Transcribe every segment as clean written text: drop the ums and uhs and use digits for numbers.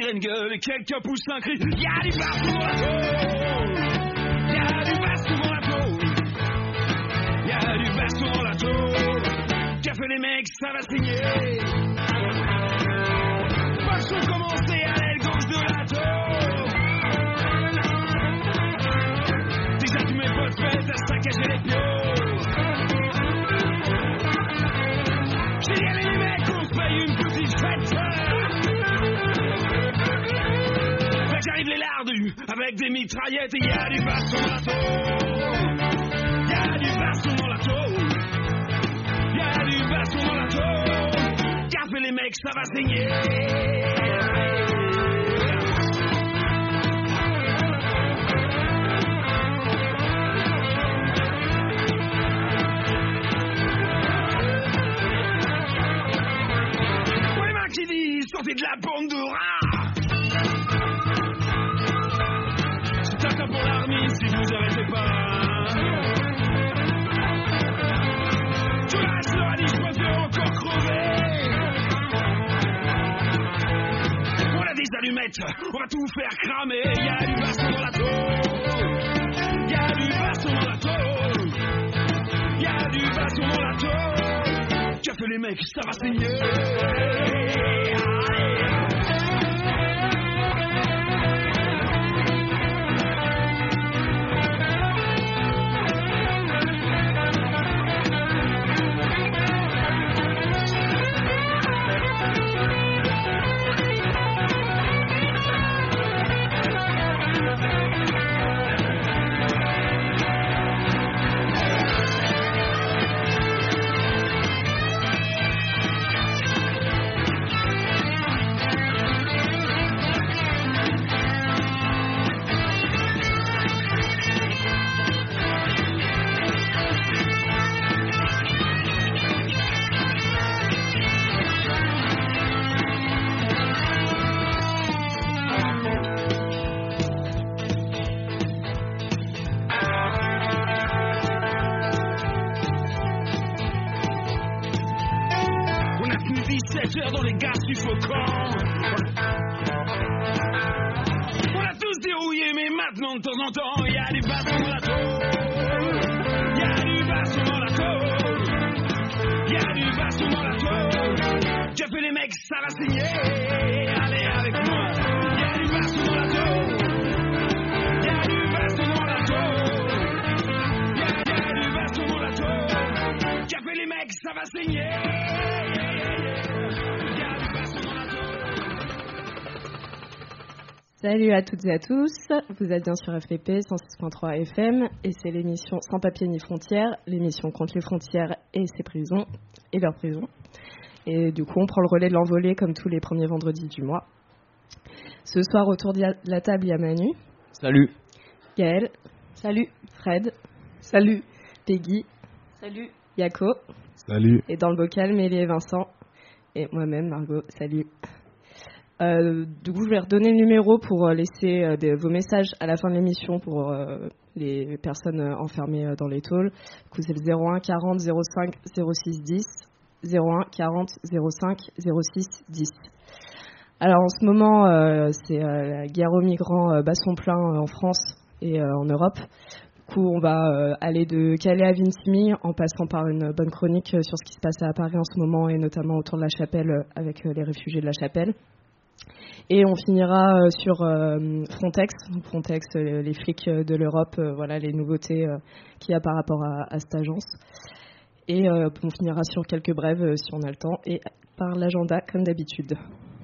pleine gueule et quelques poussent un cri. Y'a du baston dans la tôle. Y'a du baston dans la tôle. Y'a du baston dans la tôle. Qu'a fait les mecs, ça va saigner. Pas sont commencés à l'aile gauche de la tôle. Déjà tous mes potes prêts à saccager les pions. J'ai dit allez les mecs, on se paye une petite fête. Fait que j'arrive les lardus avec des mitraillettes et y'a du baston dans la tôle. Y'a du baston dans la tôle. Y'a du baston dans la tôle. Café les mecs, ça va saigner. Qui dit sortez de la bande de rats. C'est un tas pour l'armée si vous arrêtez pas. Tu lâches leur a dit je préfère encore crever. On a des allumettes, on va tout faire cramer. Y'a du baston dans la tôle. Y'a du baston dans la tôle. Y'a du baston dans la tôle. Qu'a fait les mecs, ça va saigner. Dans les gars suffocants. On a tous dérouillé, mais maintenant de temps en temps, y'a du baston dans la tôle. Y'a du baston dans la tôle. Y'a du baston dans la tôle. Qu'a fait les mecs, ça va saigner. Allez avec moi. Y'a du baston dans la tôle. Y'a du baston dans la tôle. Y'a du baston dans la tôle. Qu'a fait les mecs, ça va saigner. Salut à toutes et à tous, vous êtes bien sur FPP 106.3 FM et c'est l'émission Sans papier ni frontières, l'émission contre les frontières et ses prisons et leurs prisons. Et du coup on prend le relais de l'envolée comme tous les premiers vendredis du mois. Ce soir autour de la table il y a Manu. Salut. Gaël. Salut. Fred. Salut. Peggy. Salut. Yako. Salut. Et dans le bocal Mélie et Vincent. Et moi-même Margot. Salut. Du coup, je vais redonner le numéro pour laisser vos messages à la fin de l'émission pour les personnes enfermées dans les tôles. Du coup, c'est le 01 40 05 06 10. 01 40 05 06 10. Alors, en ce moment, c'est la guerre aux migrants bat son plein en France et en Europe. Du coup, on va aller de Calais à Vintimille en passant par une bonne chronique sur ce qui se passe à Paris en ce moment et notamment autour de la Chapelle avec les réfugiés de la Chapelle. Et on finira sur Frontex, les flics de l'Europe, voilà les nouveautés qu'il y a par rapport à cette agence. Et on finira sur quelques brèves si on a le temps et par l'agenda comme d'habitude.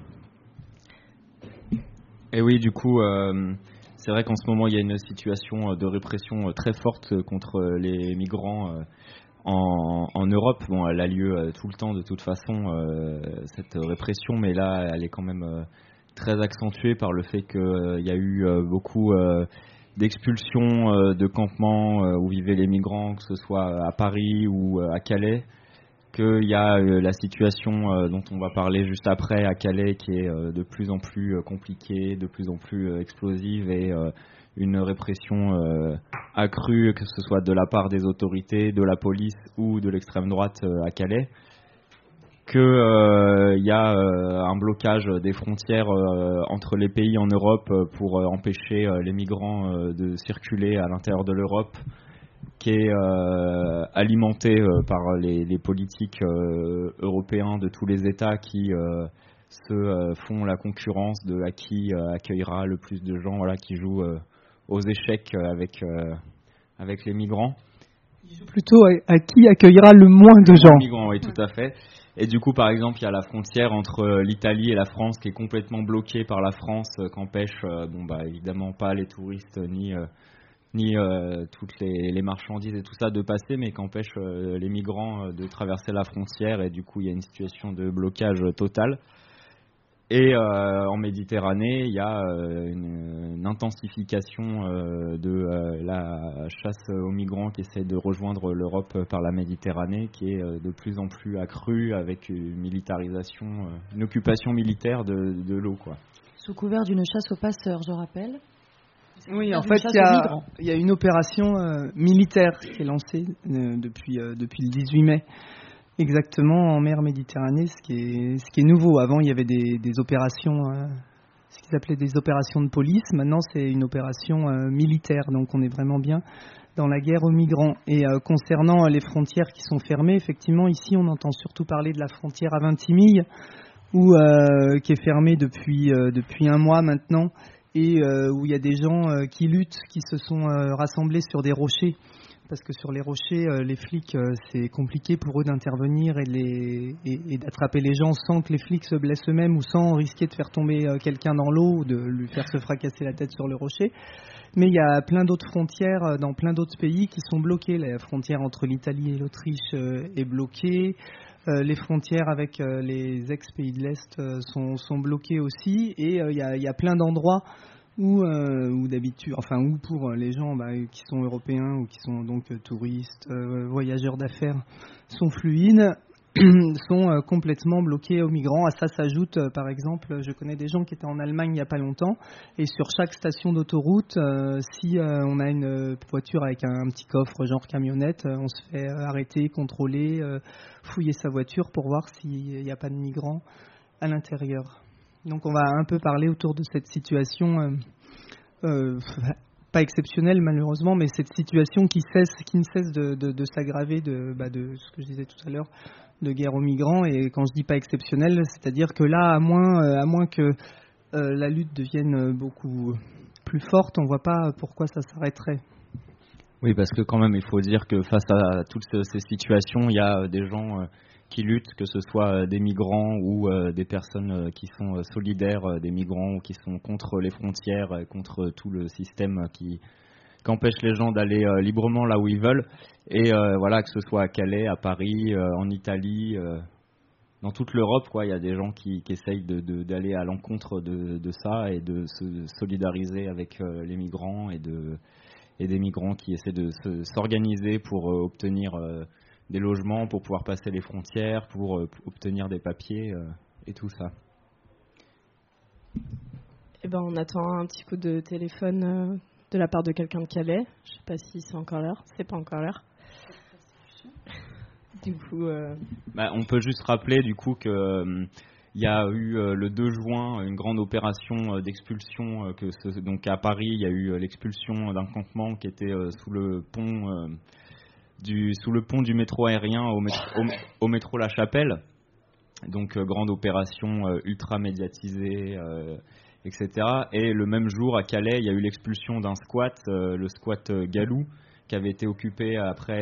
Et oui, du coup, c'est vrai qu'en ce moment il y a une situation de répression très forte contre les migrants en Europe. Bon, elle a lieu tout le temps de toute façon, cette répression, mais là elle est quand même très accentuée par le fait qu'il y a eu beaucoup d'expulsions de campements où vivaient les migrants, que ce soit à Paris ou à Calais, qu'il y a la situation dont on va parler juste après à Calais qui est de plus en plus compliquée, de plus en plus explosive et une répression accrue, que ce soit de la part des autorités, de la police ou de l'extrême droite à Calais. que y a un blocage des frontières entre les pays en Europe pour empêcher les migrants de circuler à l'intérieur de l'Europe, qui est alimenté par les politiques européens de tous les États qui se font la concurrence de à qui accueillera le plus de gens, voilà, qui jouent aux échecs avec les migrants. Plutôt à qui accueillera le moins de gens. Les migrants, oui, tout à fait. Et du coup, par exemple, il y a la frontière entre l'Italie et la France qui est complètement bloquée par la France, qu'empêche, évidemment pas les touristes ni toutes les marchandises et tout ça de passer, mais qu'empêche les migrants de traverser la frontière, et du coup, il y a une situation de blocage total. Et en Méditerranée, il y a une intensification de la chasse aux migrants qui essaient de rejoindre l'Europe par la Méditerranée, qui est de plus en plus accrue avec une militarisation, une occupation militaire de l'eau, quoi. Sous couvert d'une chasse aux passeurs, je rappelle. Oui, en fait, il y a une opération militaire qui est lancée depuis le 18 mai. Exactement, en mer Méditerranée, ce qui est nouveau. Avant, il y avait des opérations, ce qu'ils appelaient des opérations de police. Maintenant, c'est une opération militaire. Donc, on est vraiment bien dans la guerre aux migrants. Et concernant les frontières qui sont fermées, effectivement, ici, on entend surtout parler de la frontière à Vintimille, qui est fermée depuis un mois maintenant, et où il y a des gens qui luttent, qui se sont rassemblés sur des rochers. Parce que sur les rochers, les flics, c'est compliqué pour eux d'intervenir et d'attraper les gens sans que les flics se blessent eux-mêmes ou sans risquer de faire tomber quelqu'un dans l'eau ou de lui faire se fracasser la tête sur le rocher. Mais il y a plein d'autres frontières dans plein d'autres pays qui sont bloquées. La frontière entre l'Italie et l'Autriche est bloquée. Les frontières avec les ex-pays de l'Est sont bloquées aussi. Et il y a plein d'endroits où d'habitude, où pour les gens qui sont européens ou qui sont donc touristes, voyageurs d'affaires, sont fluides, sont complètement bloqués aux migrants. À ça s'ajoute, par exemple, je connais des gens qui étaient en Allemagne il n'y a pas longtemps, et sur chaque station d'autoroute, si on a une voiture avec un petit coffre genre camionnette, on se fait arrêter, contrôler, fouiller sa voiture pour voir s'il n'y a pas de migrants à l'intérieur. Donc on va un peu parler autour de cette situation, pas exceptionnelle malheureusement, mais cette situation qui ne cesse de s'aggraver de ce que je disais tout à l'heure, de guerre aux migrants. Et quand je dis pas exceptionnelle, c'est-à-dire que là, à moins que la lutte devienne beaucoup plus forte, on ne voit pas pourquoi ça s'arrêterait. Oui, parce que quand même, il faut dire que face à toutes ces situations, il y a des gens qui luttent, que ce soit des migrants ou des personnes qui sont solidaires des migrants ou qui sont contre les frontières, contre tout le système qui empêche les gens d'aller librement là où ils veulent. Et voilà, que ce soit à Calais, à Paris, en Italie, dans toute l'Europe, quoi, il y a des gens qui essayent d'aller à l'encontre de ça et de se solidariser avec les migrants et des migrants qui essaient de s'organiser pour obtenir des logements, pour pouvoir passer les frontières, pour obtenir des papiers et tout ça. Eh ben, on attend un petit coup de téléphone de la part de quelqu'un de Calais. Je ne sais pas si c'est encore l'heure. C'est pas encore l'heure. Du coup, on peut juste rappeler du coup que il y a eu le 2 juin une grande opération d'expulsion. Donc à Paris, il y a eu l'expulsion d'un campement qui était sous le pont du métro aérien au métro La Chapelle. Donc grande opération ultra médiatisée, etc. Et le même jour à Calais, il y a eu l'expulsion d'un squat, le squat Galou, qui avait été occupé après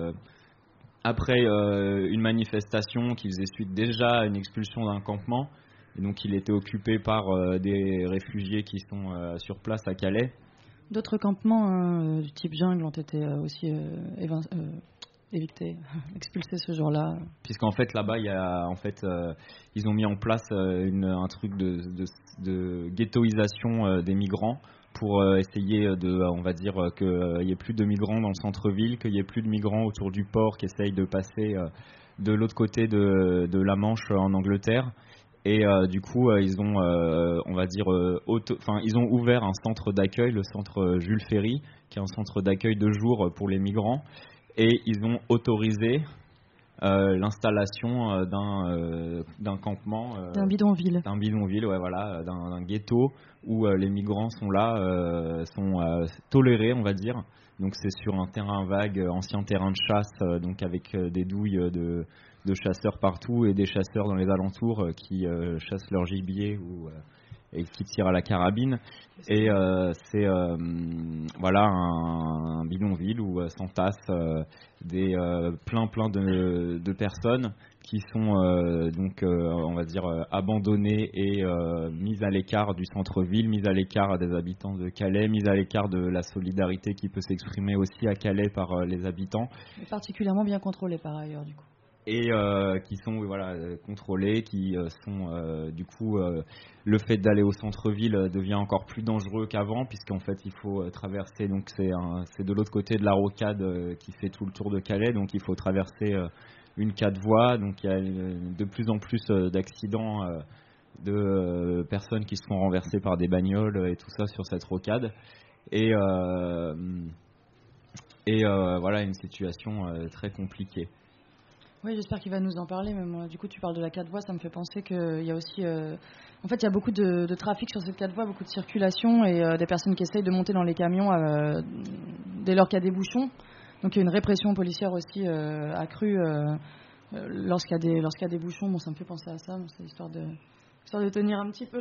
une manifestation qui faisait suite déjà à une expulsion d'un campement. Et donc il était occupé par des réfugiés qui sont sur place à Calais. D'autres campements du type jungle ont été aussi évictés, expulsés ce jour-là. Puisqu'en fait là-bas, il y a ils ont mis en place un truc de ghettoisation des migrants pour essayer on va dire qu'il n'y ait plus de migrants dans le centre-ville, qu'il n'y ait plus de migrants autour du port qui essayent de passer de l'autre côté de la Manche en Angleterre. Et du coup, ils ont, on va dire, ils ont ouvert un centre d'accueil, le centre Jules Ferry, qui est un centre d'accueil de jour pour les migrants. Et ils ont autorisé l'installation d'un campement, d'un bidonville, ouais, voilà, d'un ghetto où les migrants sont là, sont tolérés, on va dire. Donc c'est sur un terrain vague, ancien terrain de chasse, donc avec des douilles de chasseurs partout et des chasseurs dans les alentours qui chassent leur gibier et qui tirent à la carabine. Et c'est voilà un bidonville où s'entassent plein de personnes qui sont donc on va dire abandonnées et mises à l'écart du centre-ville, mises à l'écart des habitants de Calais, mises à l'écart de la solidarité qui peut s'exprimer aussi à Calais par les habitants. Et particulièrement bien contrôlés par ailleurs du coup. Et qui sont contrôlés, qui sont du coup le fait d'aller au centre-ville devient encore plus dangereux qu'avant, puisqu'en fait il faut traverser, donc c'est de l'autre côté de la rocade qui fait tout le tour de Calais, donc il faut traverser une 4 voies, donc il y a de plus en plus d'accidents de personnes qui se font renverser par des bagnoles et tout ça sur cette rocade, et voilà une situation très compliquée. Oui, j'espère qu'il va nous en parler. Mais moi, du coup, tu parles de la 4 voies, ça me fait penser qu'il y a aussi... en fait, il y a beaucoup de trafic sur cette 4 voies, beaucoup de circulation et des personnes qui essayent de monter dans les camions dès lors qu'il y a des bouchons. Donc, il y a une répression policière aussi accrue lorsqu'il y a des bouchons. Bon, ça me fait penser à ça. Bon, c'est histoire de tenir un petit peu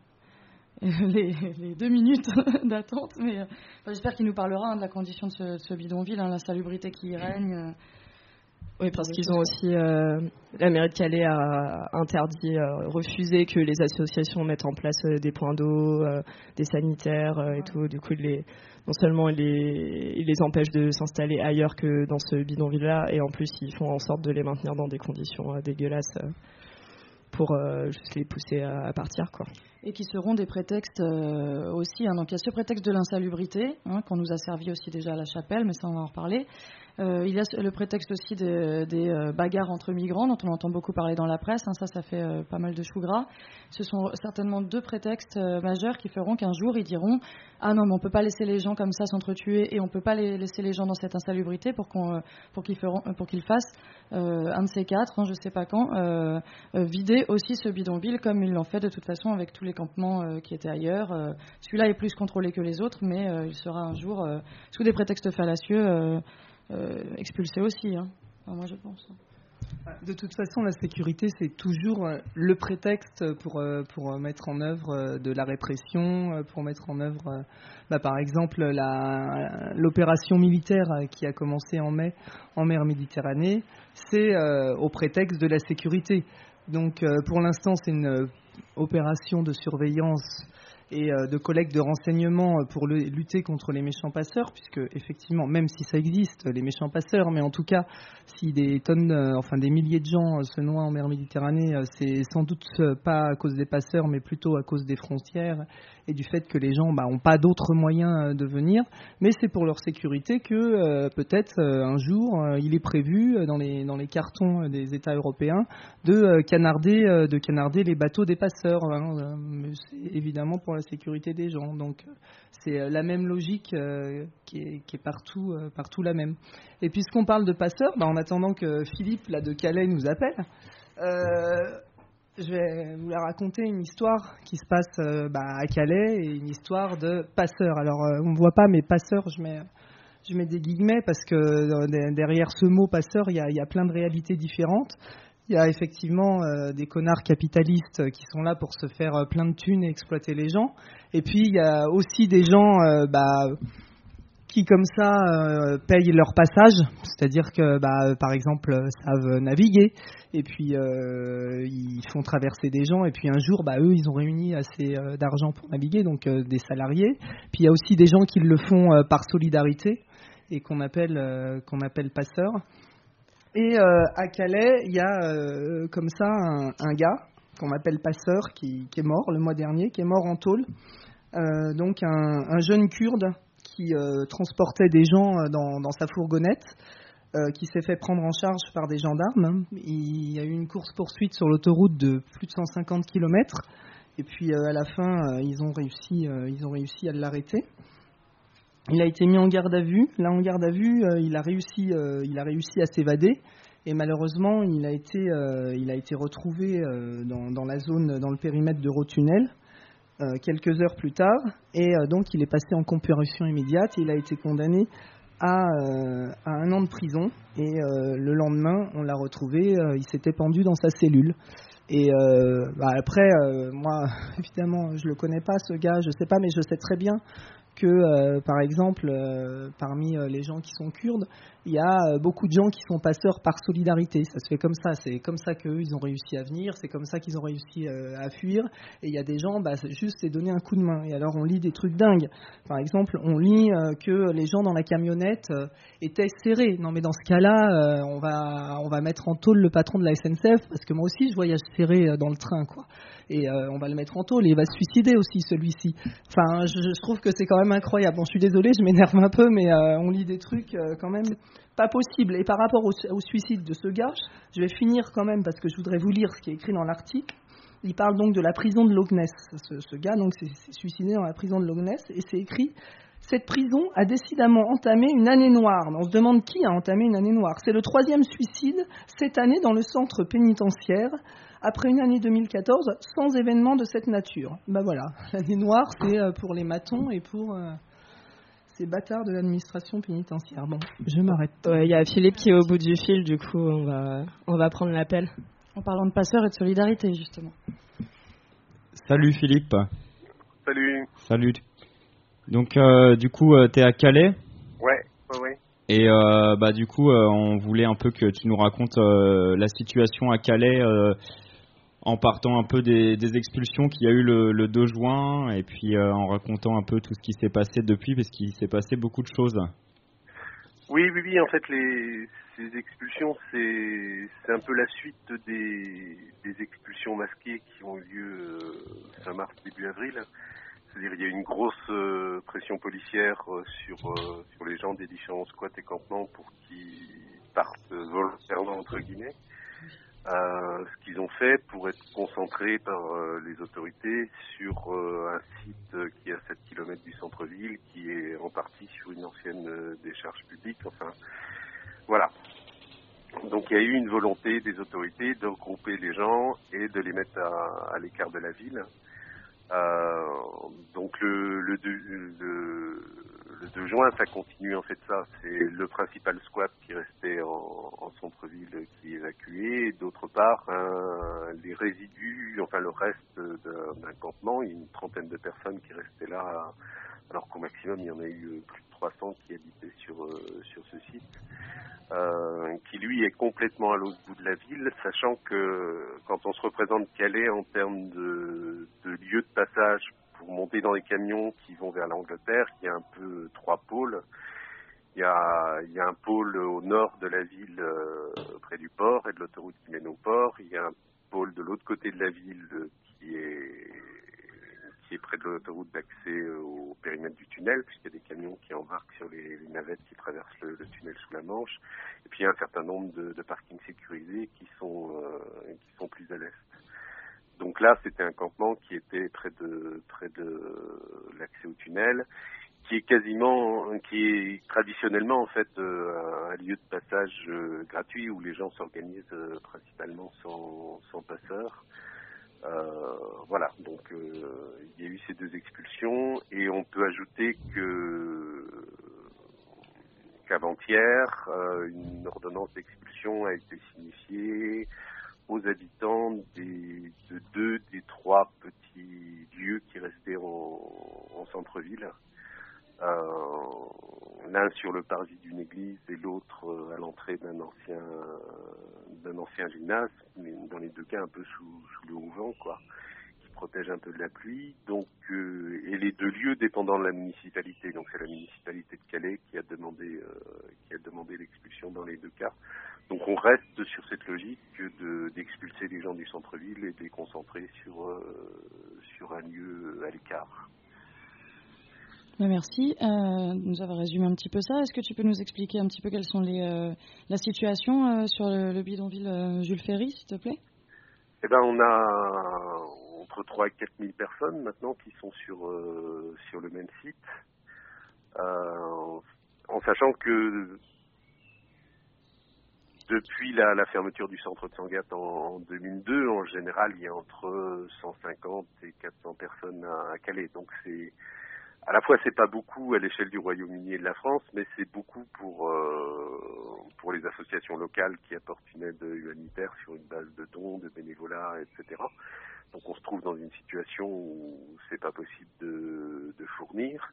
les 2 minutes d'attente. Mais j'espère qu'il nous parlera de la condition de ce bidonville, la salubrité qui y règne. Oui, parce qu'ils ont aussi, la mairie de Calais a interdit, refusé que les associations mettent en place des points d'eau, des sanitaires et tout. Du coup, non seulement ils les empêchent de s'installer ailleurs que dans ce bidonville-là, et en plus ils font en sorte de les maintenir dans des conditions dégueulasses pour juste les pousser à partir, quoi. Et qui seront des prétextes aussi. Donc il y a ce prétexte de l'insalubrité, qu'on nous a servi aussi déjà à la chapelle, mais ça on va en reparler. Il y a le prétexte aussi des bagarres entre migrants, dont on entend beaucoup parler dans la presse. Ça fait pas mal de chou gras. Ce sont certainement 2 prétextes majeurs qui feront qu'un jour ils diront « Ah non, mais on ne peut pas laisser les gens comme ça s'entretuer et on ne peut pas laisser les gens dans cette insalubrité pour qu'ils fassent un de ces 4, je ne sais pas quand, vider aussi ce bidonville comme ils l'ont fait de toute façon avec tous les campements qui étaient ailleurs. Celui-là est plus contrôlé que les autres, mais il sera un jour, sous des prétextes fallacieux, expulsé aussi, enfin, moi je pense. De toute façon, la sécurité, c'est toujours le prétexte pour mettre en œuvre de la répression, pour mettre en œuvre, par exemple, l'opération militaire qui a commencé en mai en mer Méditerranée, c'est au prétexte de la sécurité. Donc, pour l'instant, c'est une opération de surveillance et de collecte de renseignements pour lutter contre les méchants passeurs, puisque effectivement, même si ça existe, les méchants passeurs, mais en tout cas, si des milliers de gens se noient en mer Méditerranée, c'est sans doute pas à cause des passeurs, mais plutôt à cause des frontières et du fait que les gens n'ont pas d'autres moyens de venir, mais c'est pour leur sécurité que peut-être un jour, il est prévu dans les cartons des États européens de canarder les bateaux des passeurs. Mais c'est évidemment pour la sécurité des gens. Donc c'est la même logique qui est partout la même. Et puisqu'on parle de passeurs, en attendant que Philippe là, de Calais nous appelle, je vais vous la raconter une histoire qui se passe à Calais et une histoire de passeurs. Alors on ne voit pas, mais passeurs, je mets des guillemets parce que derrière ce mot passeur, il y a plein de réalités différentes. Il y a effectivement des connards capitalistes qui sont là pour se faire plein de thunes et exploiter les gens. Et puis il y a aussi des gens qui comme ça payent leur passage, c'est-à-dire que par exemple savent naviguer et puis ils font traverser des gens et puis un jour eux ils ont réuni assez d'argent pour naviguer, donc des salariés. Puis il y a aussi des gens qui le font par solidarité et qu'on appelle passeurs. Et à Calais, il y a comme ça un gars qu'on appelle passeur qui est mort le mois dernier, qui est mort en tôle. Donc un jeune Kurde qui transportait des gens dans sa fourgonnette, qui s'est fait prendre en charge par des gendarmes. Il y a eu une course-poursuite sur l'autoroute de plus de 150 km. Et puis à la fin, ils ont réussi à l'arrêter. Il a été mis en garde à vue. Là, en garde à vue, il a réussi à s'évader. Et malheureusement, il a été retrouvé dans la zone, dans le périmètre d'Eurotunnel, quelques heures plus tard. Et donc, il est passé en comparution immédiate. Et il a été condamné à 1 an de prison. Et le lendemain, on l'a retrouvé, il s'était pendu dans sa cellule. Et après, moi, évidemment, je le connais pas, ce gars, je sais pas, mais je sais très bien que, par exemple, parmi les gens qui sont kurdes, il y a beaucoup de gens qui sont passeurs par solidarité. Ça se fait comme ça. C'est comme ça qu'eux, ils ont réussi à venir. C'est comme ça qu'ils ont réussi à fuir. Et il y a des gens, c'est donner un coup de main. Et alors, on lit des trucs dingues. Par exemple, on lit que les gens dans la camionnette étaient serrés. Non, mais dans ce cas-là, on va mettre en tôle le patron de la SNCF, parce que moi aussi, je voyage serré dans le train, quoi. Et on va le mettre en tôle, et il va se suicider aussi, celui-ci. Enfin, je trouve que c'est quand même incroyable. Bon, je suis désolée, je m'énerve un peu, mais on lit des trucs quand même pas possibles. Et par rapport au suicide de ce gars, je vais finir quand même, parce que je voudrais vous lire ce qui est écrit dans l'article. Il parle donc de la prison de Loch Ness. Ce gars, donc, s'est suicidé dans la prison de Loch Ness, et c'est écrit: cette prison a décidément entamé une année noire. On se demande qui a entamé une année noire. C'est le 3e suicide cette année dans le centre pénitentiaire, après une année 2014 sans événement de cette nature. Ben voilà, l'année noire, c'est pour les matons et pour ces bâtards de l'administration pénitentiaire. Bon, je m'arrête. Il y a Philippe qui est au bout du fil, du coup, on va prendre l'appel. En parlant de passeurs et de solidarité, justement. Salut Philippe. Salut. Donc, du coup, t'es à Calais ? Ouais. Et du coup, on voulait un peu que tu nous racontes la situation à Calais, en partant un peu des expulsions qu'il y a eu le 2 juin, et puis en racontant un peu tout ce qui s'est passé depuis, parce qu'il s'est passé beaucoup de choses. Oui, en fait, ces expulsions, c'est un peu la suite des expulsions masquées qui ont eu lieu fin mars, début avril. C'est-à-dire il y a eu une grosse pression policière sur les gens des différents squats et campements pour qu'ils partent volontairement, entre guillemets. Ce qu'ils ont fait pour être concentrés par les autorités sur un site qui est à 7 km du centre-ville, qui est en partie sur une ancienne décharge publique. Enfin, voilà. Donc il y a eu une volonté des autorités de regrouper les gens et de les mettre à l'écart de la ville. Donc le 2 juin, ça continue en fait ça. C'est le principal squat qui restait en centre-ville qui est évacué. Et d'autre part, les résidus, enfin le reste d'un campement, une trentaine de personnes qui restaient là, alors qu'au maximum il y en a eu plus de 300 qui habitaient sur ce site. Qui lui est complètement à l'autre bout de la ville, sachant que quand on se représente Calais en termes de lieux de passage pour monter dans les camions qui vont vers l'Angleterre, il y a un peu 3 pôles. Il y a un pôle au nord de la ville, près du port et de l'autoroute qui mène au port. Il y a un pôle de l'autre côté de la ville qui est près de l'autoroute d'accès au périmètre du tunnel, puisqu'il y a des camions qui embarquent sur les navettes qui traversent le tunnel sous la Manche. Et puis il y a un certain nombre de parkings sécurisés qui sont plus à l'est. Donc là, c'était un campement qui était près de l'accès au tunnel, qui est traditionnellement en fait un lieu de passage gratuit où les gens s'organisent principalement sans passeurs. Voilà, donc il y a eu ces 2 expulsions et on peut ajouter qu'avant-hier, une ordonnance d'expulsion a été signifiée aux habitants de 2 des 3 petits lieux qui restaient en centre-ville. L'un sur le parvis d'une église et l'autre à l'entrée d'un ancien gymnase, mais dans les 2 cas un peu sous le haut vent, quoi, qui protège un peu de la pluie. Donc, et les 2 lieux dépendant de la municipalité. Donc c'est la municipalité de Calais qui a demandé l'expulsion dans les 2 cas. Donc on reste sur cette logique d'expulser les gens du centre-ville et de les concentrer sur un lieu à l'écart. Merci. Nous avons résumé un petit peu ça. Est-ce que tu peux nous expliquer un petit peu quelles sont la situation sur le bidonville Jules Ferry, s'il te plaît ? Eh ben, on a entre 3 et 4 000 personnes maintenant qui sont sur le même site, en sachant que depuis la fermeture du centre de Sangatte en 2002, en général, il y a entre 150 et 400 personnes à Calais. Donc c'est à la fois c'est pas beaucoup à l'échelle du Royaume-Uni et de la France, mais c'est beaucoup pour les associations locales qui apportent une aide humanitaire sur une base de dons, de bénévolat, etc. Donc on se trouve dans une situation où c'est pas possible de fournir.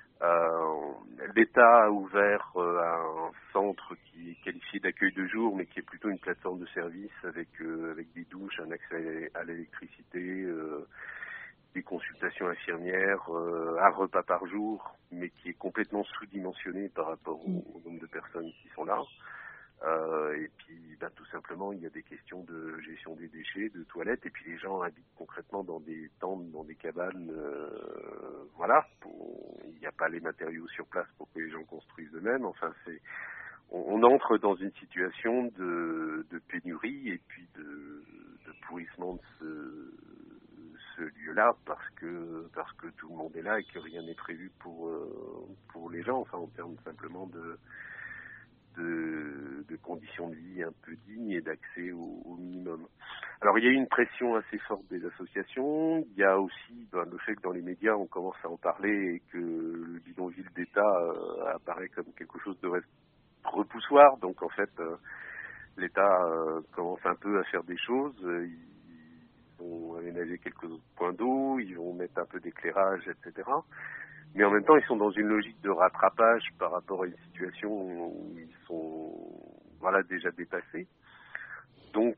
L'État a ouvert un centre qui est qualifié d'accueil de jour, mais qui est plutôt une plateforme de service avec des douches, un accès à l'électricité, des consultations infirmières, un repas par jour, mais qui est complètement sous-dimensionné par rapport au nombre de personnes qui sont là. Et puis, tout simplement, il y a des questions de gestion des déchets, de toilettes, et puis les gens habitent concrètement dans des tentes, dans des cabanes, voilà. Il n'y a pas les matériaux sur place pour que les gens construisent eux-mêmes. Enfin, on entre dans une situation de pénurie et puis de pourrissement de ce lieu-là parce que tout le monde est là et que rien n'est prévu pour les gens, enfin en termes simplement de conditions de vie un peu dignes et d'accès au minimum. Alors il y a eu une pression assez forte des associations, il y a aussi le fait que dans les médias on commence à en parler et que le bidonville d'État apparaît comme quelque chose de repoussoir, donc en fait l'État commence un peu à faire des choses, ils vont aménager quelques points d'eau, ils vont mettre un peu d'éclairage, etc. Mais en même temps, ils sont dans une logique de rattrapage par rapport à une situation où ils sont déjà dépassés. Donc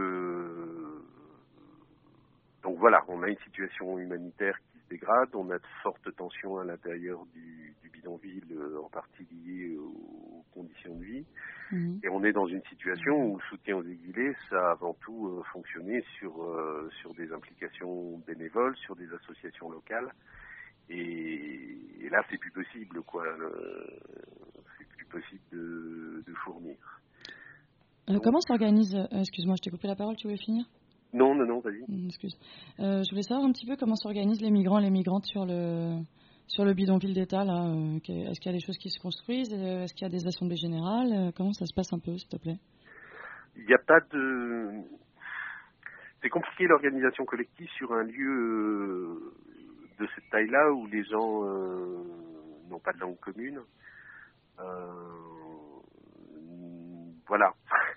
voilà, on a une situation humanitaire qui se dégrade, on a de fortes tensions à l'intérieur du bidonville, en partie liées aux conditions de vie. Et on est dans une situation où le soutien aux exilés, ça a avant tout fonctionné sur des implications bénévoles, sur des associations locales. Et là, c'est plus possible, quoi. C'est plus possible de fournir. Comment s'organise... excuse-moi, je t'ai coupé la parole, tu voulais finir ? Non, vas-y. Excuse. Je voulais savoir un petit peu comment s'organisent les migrants et les migrantes sur le bidonville d'État, là. Est-ce qu'il y a des choses qui se construisent ? Est-ce qu'il y a des assemblées générales ? Comment ça se passe un peu, s'il te plaît ? Il n'y a pas de... C'est compliqué l'organisation collective sur un lieu de cette taille-là où les gens n'ont pas de langue commune. Voilà.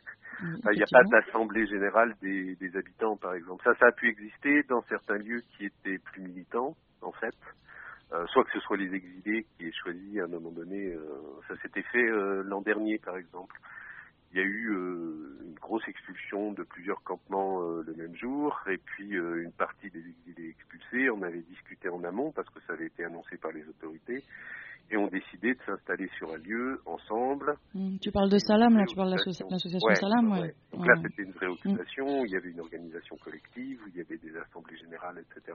Il n'y a pas d'assemblée générale des habitants, par exemple. Ça a pu exister dans certains lieux qui étaient plus militants, en fait. Soit que ce soit les exilés qui aient choisi à un moment donné. Ça s'était fait l'an dernier, par exemple. Il y a eu une grosse expulsion de plusieurs campements le même jour, et puis une partie des exilés expulsés. On avait discuté en amont, parce que ça avait été annoncé par les autorités, et ont décidé de s'installer sur un lieu ensemble. Tu parles de Salam, là, tu parles de l'association Salam, ouais. Donc là, c'était une vraie occupation, il y avait une organisation collective, où il y avait des assemblées générales, etc.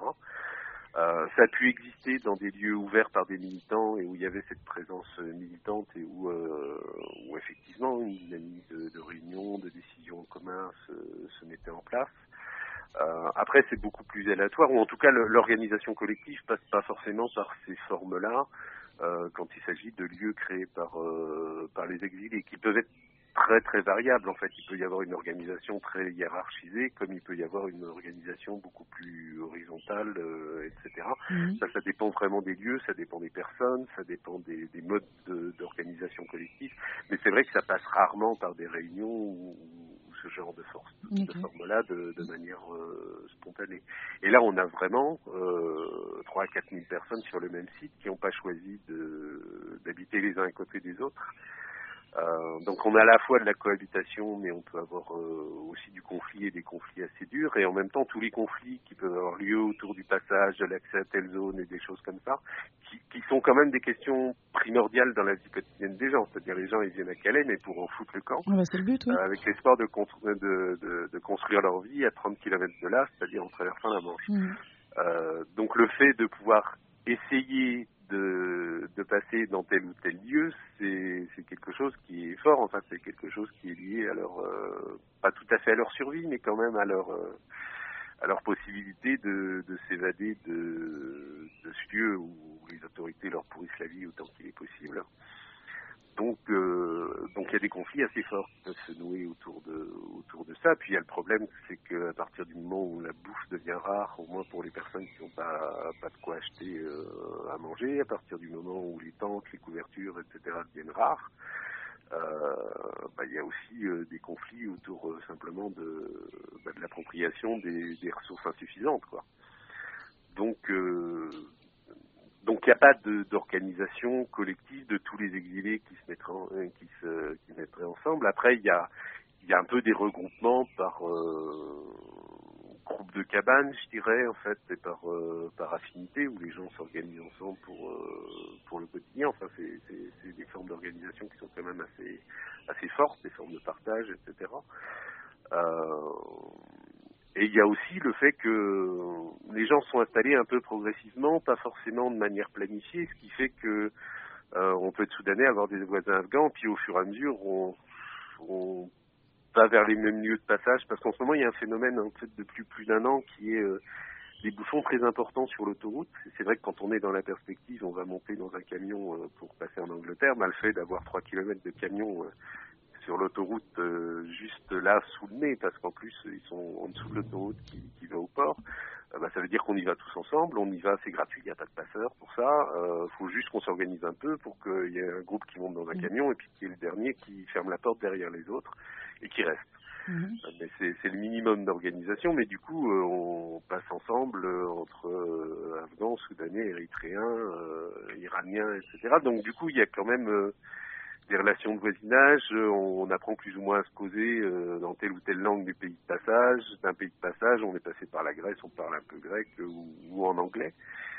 Ça a pu exister dans des lieux ouverts par des militants et où il y avait cette présence militante et où effectivement une dynamique de réunion, de décision en commun se mettait en place. Après, c'est beaucoup plus aléatoire, ou en tout cas l'organisation collective passe pas forcément par ces formes-là quand il s'agit de lieux créés par les exilés, qui peuvent être très très variable. En fait, il peut y avoir une organisation très hiérarchisée, comme il peut y avoir une organisation beaucoup plus horizontale, etc. Ça dépend vraiment des lieux, ça dépend des personnes, ça dépend des modes d'organisation collective. Mais c'est vrai que ça passe rarement par des réunions ou ce genre de forme-là de manière spontanée. Et là, on a vraiment 3 à 4 000 personnes sur le même site qui n'ont pas choisi d'habiter les uns à côté des autres. Donc on a à la fois de la cohabitation, mais on peut avoir aussi du conflit et des conflits assez durs, et en même temps tous les conflits qui peuvent avoir lieu autour du passage, de l'accès à telle zone et des choses comme ça, qui sont quand même des questions primordiales dans la vie quotidienne des gens. C'est-à-dire les gens ils viennent à Calais, mais pour en foutre le camp, c'est le but, oui. avec l'espoir de construire leur vie à 30 km de là, c'est-à-dire en traversant la Manche. Donc le fait de pouvoir essayer de passer dans tel ou tel lieu, c'est quelque chose qui est fort. Enfin, c'est quelque chose qui est lié à leur, pas tout à fait à leur survie, mais quand même à leur possibilité de s'évader de ce lieu où les autorités leur pourrissent la vie autant qu'il est possible. Donc il y y a des conflits assez forts qui peuvent se nouer autour de ça. Puis il y a le problème, c'est qu'à partir du moment où la bouffe devient rare, au moins pour les personnes qui n'ont pas de quoi acheter à manger, à partir du moment où les tentes, les couvertures, etc. deviennent rares, il y a aussi des conflits autour simplement de l'appropriation des ressources insuffisantes, quoi. Donc il n'y a pas d'organisation collective de tous les exilés qui se mettraient ensemble. Après, il y a un peu des regroupements par groupe de cabanes, je dirais, en fait, et par affinité, où les gens s'organisent ensemble pour le quotidien. Enfin, c'est des formes d'organisation qui sont quand même assez fortes, des formes de partage, etc. Et il y a aussi le fait que les gens sont installés un peu progressivement, pas forcément de manière planifiée, ce qui fait que on peut être soudanais, avoir des voisins afghans, puis au fur et à mesure, on va vers les mêmes lieux de passage, parce qu'en ce moment, il y a un phénomène en fait depuis plus d'un an qui est des bouchons très importants sur l'autoroute. C'est vrai que quand on est dans la perspective, on va monter dans un camion pour passer en Angleterre, mais le fait d'avoir 3 km de camion sur l'autoroute juste là sous le nez, parce qu'en plus ils sont en dessous de l'autoroute qui va au port, ça veut dire qu'on y va tous ensemble, on y va, c'est gratuit, il n'y a pas de passeur pour ça, faut juste qu'on s'organise un peu pour qu'il y ait un groupe qui monte dans un camion et puis qu'il y ait le dernier qui ferme la porte derrière les autres et qui reste. Mais c'est le minimum d'organisation, mais du coup on passe ensemble entre Afghans, Soudanais, Érythréens, Iraniens, etc. Donc du coup il y a quand même des relations de voisinage, on apprend plus ou moins à se causer dans telle ou telle langue du pays de passage. D'un pays de passage, on est passé par la Grèce, on parle un peu grec ou en anglais.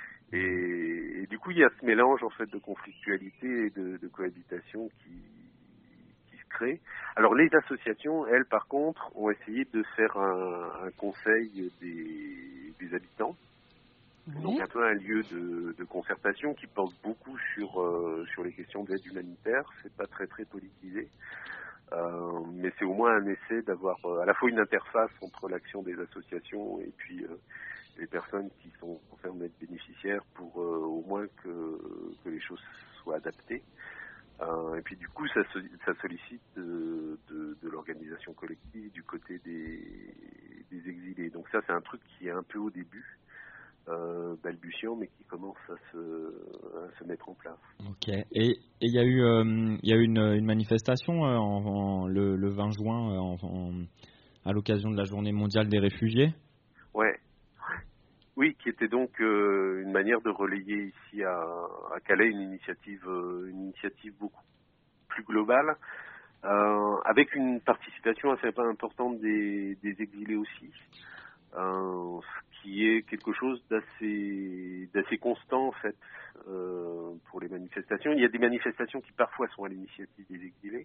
Et du coup, il y a ce mélange en fait de conflictualité et de cohabitation qui se crée. Alors les associations, elles, par contre, ont essayé de faire un conseil des habitants. Donc un peu un lieu de concertation qui porte beaucoup sur les questions d'aide humanitaire. C'est pas très politisé, mais c'est au moins un essai d'avoir à la fois une interface entre l'action des associations et puis les personnes qui sont concernées d'être bénéficiaires pour au moins que les choses soient adaptées. Et puis du coup ça sollicite de l'organisation collective du côté des exilés. Donc ça c'est un truc qui est un peu au début. Balbutiant, mais qui commence à se mettre en place. Ok. Et il y a eu une manifestation le 20 juin à l'occasion de la Journée mondiale des réfugiés. Ouais. Oui, qui était donc une manière de relayer ici à Calais une initiative beaucoup plus globale, avec une participation assez importante des exilés aussi. Ce qui est quelque chose d'assez constant en fait pour les manifestations. Il y a des manifestations qui parfois sont à l'initiative des exilés,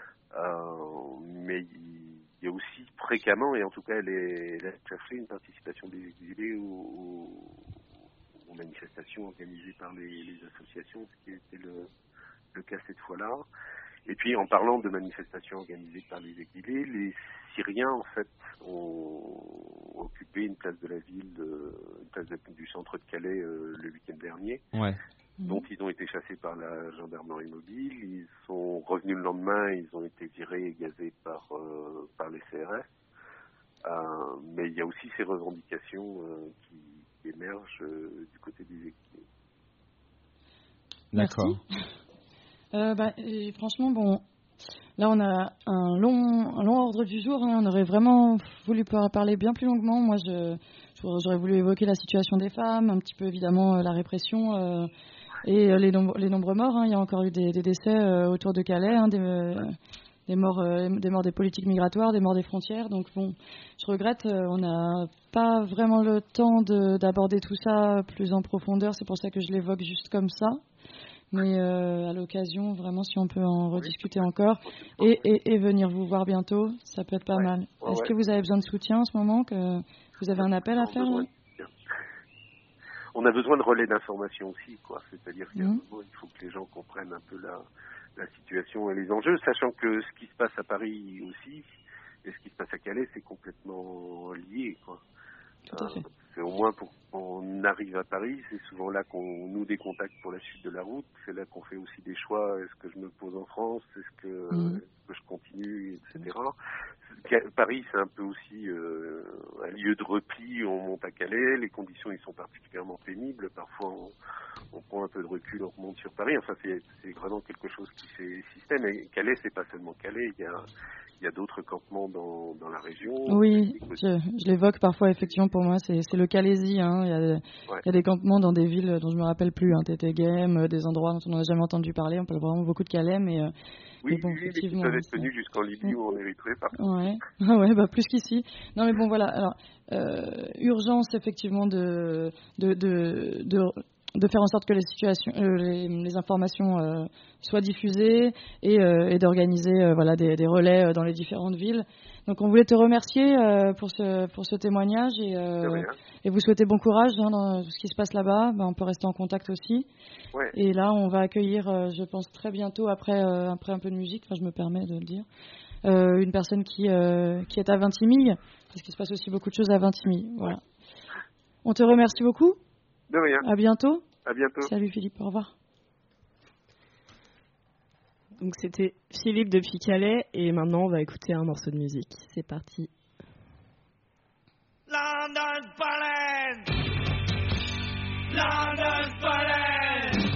mais il y a aussi fréquemment, et en tout cas elle a cherché une participation des exilés aux manifestations organisées par les associations, ce qui était le cas cette fois-là. Et puis, en parlant de manifestations organisées par les exilés, les Syriens, en fait, ont occupé une place de la ville, une place du centre de Calais le week-end dernier. Ouais. Donc, ils ont été chassés par la gendarmerie mobile. Ils sont revenus le lendemain, ils ont été virés et gazés par les CRS. Mais il y a aussi ces revendications qui émergent du côté des exilés. D'accord. Et franchement, bon, là on a un long ordre du jour. On aurait vraiment voulu pouvoir parler bien plus longuement. Moi, j'aurais voulu évoquer la situation des femmes, un petit peu évidemment la répression et les nombreux morts. Il y a encore eu des décès autour de Calais, des morts des politiques migratoires, des morts des frontières. Donc bon, je regrette, on n'a pas vraiment le temps d'aborder tout ça plus en profondeur. C'est pour ça que je l'évoque juste comme ça. Mais à l'occasion, vraiment, si on peut en rediscuter encore et venir vous voir bientôt, ça peut être pas mal. Est-ce que vous avez besoin de soutien en ce moment, que vous avez un appel à faire là ? On a besoin de relais d'information aussi, quoi. C'est-à-dire qu'à un moment, il faut que les gens comprennent un peu la situation et les enjeux, sachant que ce qui se passe à Paris aussi et ce qui se passe à Calais, c'est complètement lié, quoi. Tout à fait. C'est au moins pour on arrive à Paris, c'est souvent là qu'on noue des contacts pour la suite de la route. C'est là qu'on fait aussi des choix. Est-ce que je me pose en France? Est-ce que je continue, etc. Paris, c'est un peu aussi un lieu de repli. On monte à Calais. Les conditions, ils sont particulièrement pénibles. Parfois, on prend un peu de recul, on remonte sur Paris. Enfin, c'est vraiment quelque chose qui fait système. Et Calais, c'est pas seulement Calais. Il y a d'autres campements dans la région. Oui, je l'évoque parfois, effectivement, pour moi, c'est le Calaisie. Hein. Il y a des campements dans des villes dont je me rappelle plus, hein, Tétéghem, des endroits dont on n'a jamais entendu parler. On parle vraiment beaucoup de Calais, mais bon, effectivement. Ils peuvent être tenus jusqu'en Libye ou en Érythrée, partout. Ouais, plus qu'ici. Non, mais bon, voilà. Alors, urgence, effectivement, de faire en sorte que les informations soient diffusées et d'organiser des relais dans les différentes villes. Donc on voulait te remercier pour ce témoignage et vous souhaiter bon courage dans tout ce qui se passe là-bas. On peut rester en contact aussi. Ouais. Et là, on va accueillir, je pense très bientôt, après un peu de musique, je me permets de le dire, une personne qui est à Vintimille, parce qu'il se passe aussi beaucoup de choses à Vintimille. Voilà. Ouais. On te remercie beaucoup. De rien. À bientôt. À bientôt. Salut Philippe, au revoir. Donc c'était Philippe depuis Calais et maintenant on va écouter un morceau de musique. C'est parti. London's falling. London's falling.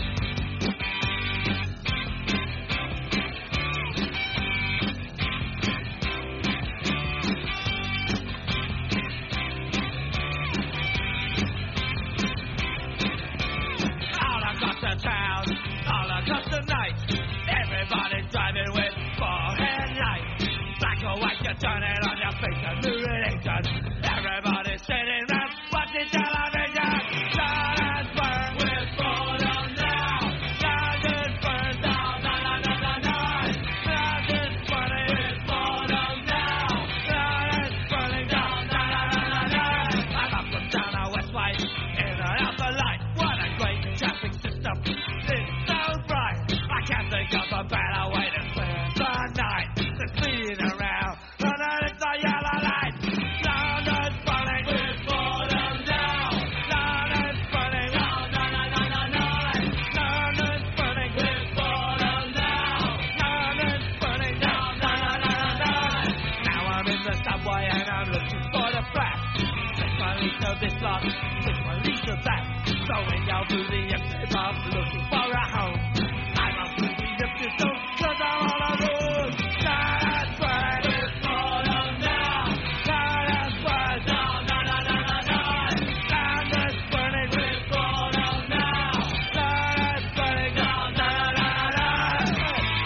All across the town, all across the night, everybody's driving with four headlights. Black or white, you turn it on your face and new religion. Everybody's sitting round watching television. London's burn with boredom now. London's burn down, na na na na na. London's burning with boredom now. London's burning down, na na na na na. I'm up and down a West White, in and out the light. What a great traffic system! It's so bright. I can't think of a better way to spend the night. The speeding around underneath the yellow light. London's burning with boredom now. London's burning down, na na na na na. London's burning with boredom now. London's burning down, na na na na na. Now I'm in the subway and I'm looking for the flat. Take my lease of this lot, take my lease of that. Going down through the empty pub, looking for a home. I'm up through the empty zone, 'cause I'm all alone. London's burning with boredom now. London's burning down, na na na na na. London's burning with boredom now. London's burning down, na na na na na.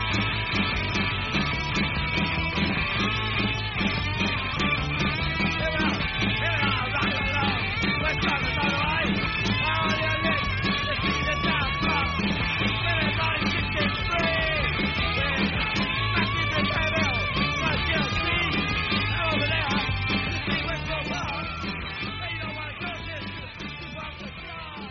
Here we are, rock along. We're coming all the way. All your lips, the beat is down front. Everybody's kicking free. Back in the table, what's your seat? Over there, you see what's going on. They don't want to go this, you want to go.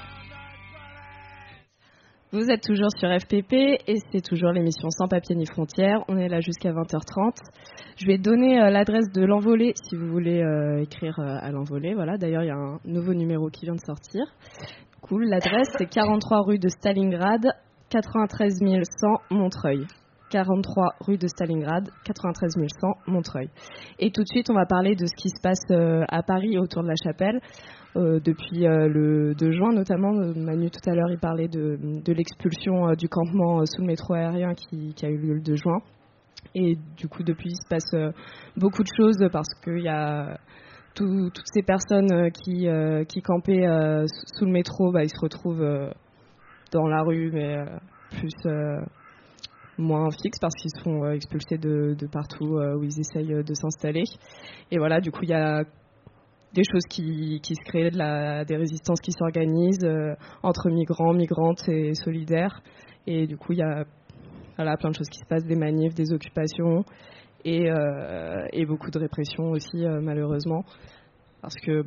Vous êtes toujours sur FPP et c'est toujours l'émission Sans Papier ni Frontières. On est là jusqu'à 20h30. Je vais donner l'adresse de l'Envolée si vous voulez écrire à l'Envolée. Voilà. D'ailleurs, il y a un nouveau numéro qui vient de sortir. Cool. L'adresse, c'est 43 rue de Stalingrad, 93 100 Montreuil. 43 rue de Stalingrad, 93 100 Montreuil. Et tout de suite, on va parler de ce qui se passe à Paris autour de la Chapelle. Depuis le 2 juin notamment, Manu tout à l'heure il parlait de l'expulsion du campement sous le métro aérien qui a eu lieu le 2 juin. Et du coup depuis il se passe beaucoup de choses parce qu'il y a toutes ces personnes qui campaient sous le métro, ils se retrouvent dans la rue mais plus moins fixes parce qu'ils se font expulsés de partout où ils essayent de s'installer. Et voilà, du coup il y a des choses qui se créent, des résistances qui s'organisent entre migrants, migrantes et solidaires. Et du coup, il y a plein de choses qui se passent, des manifs, des occupations et beaucoup de répression aussi, malheureusement. Parce que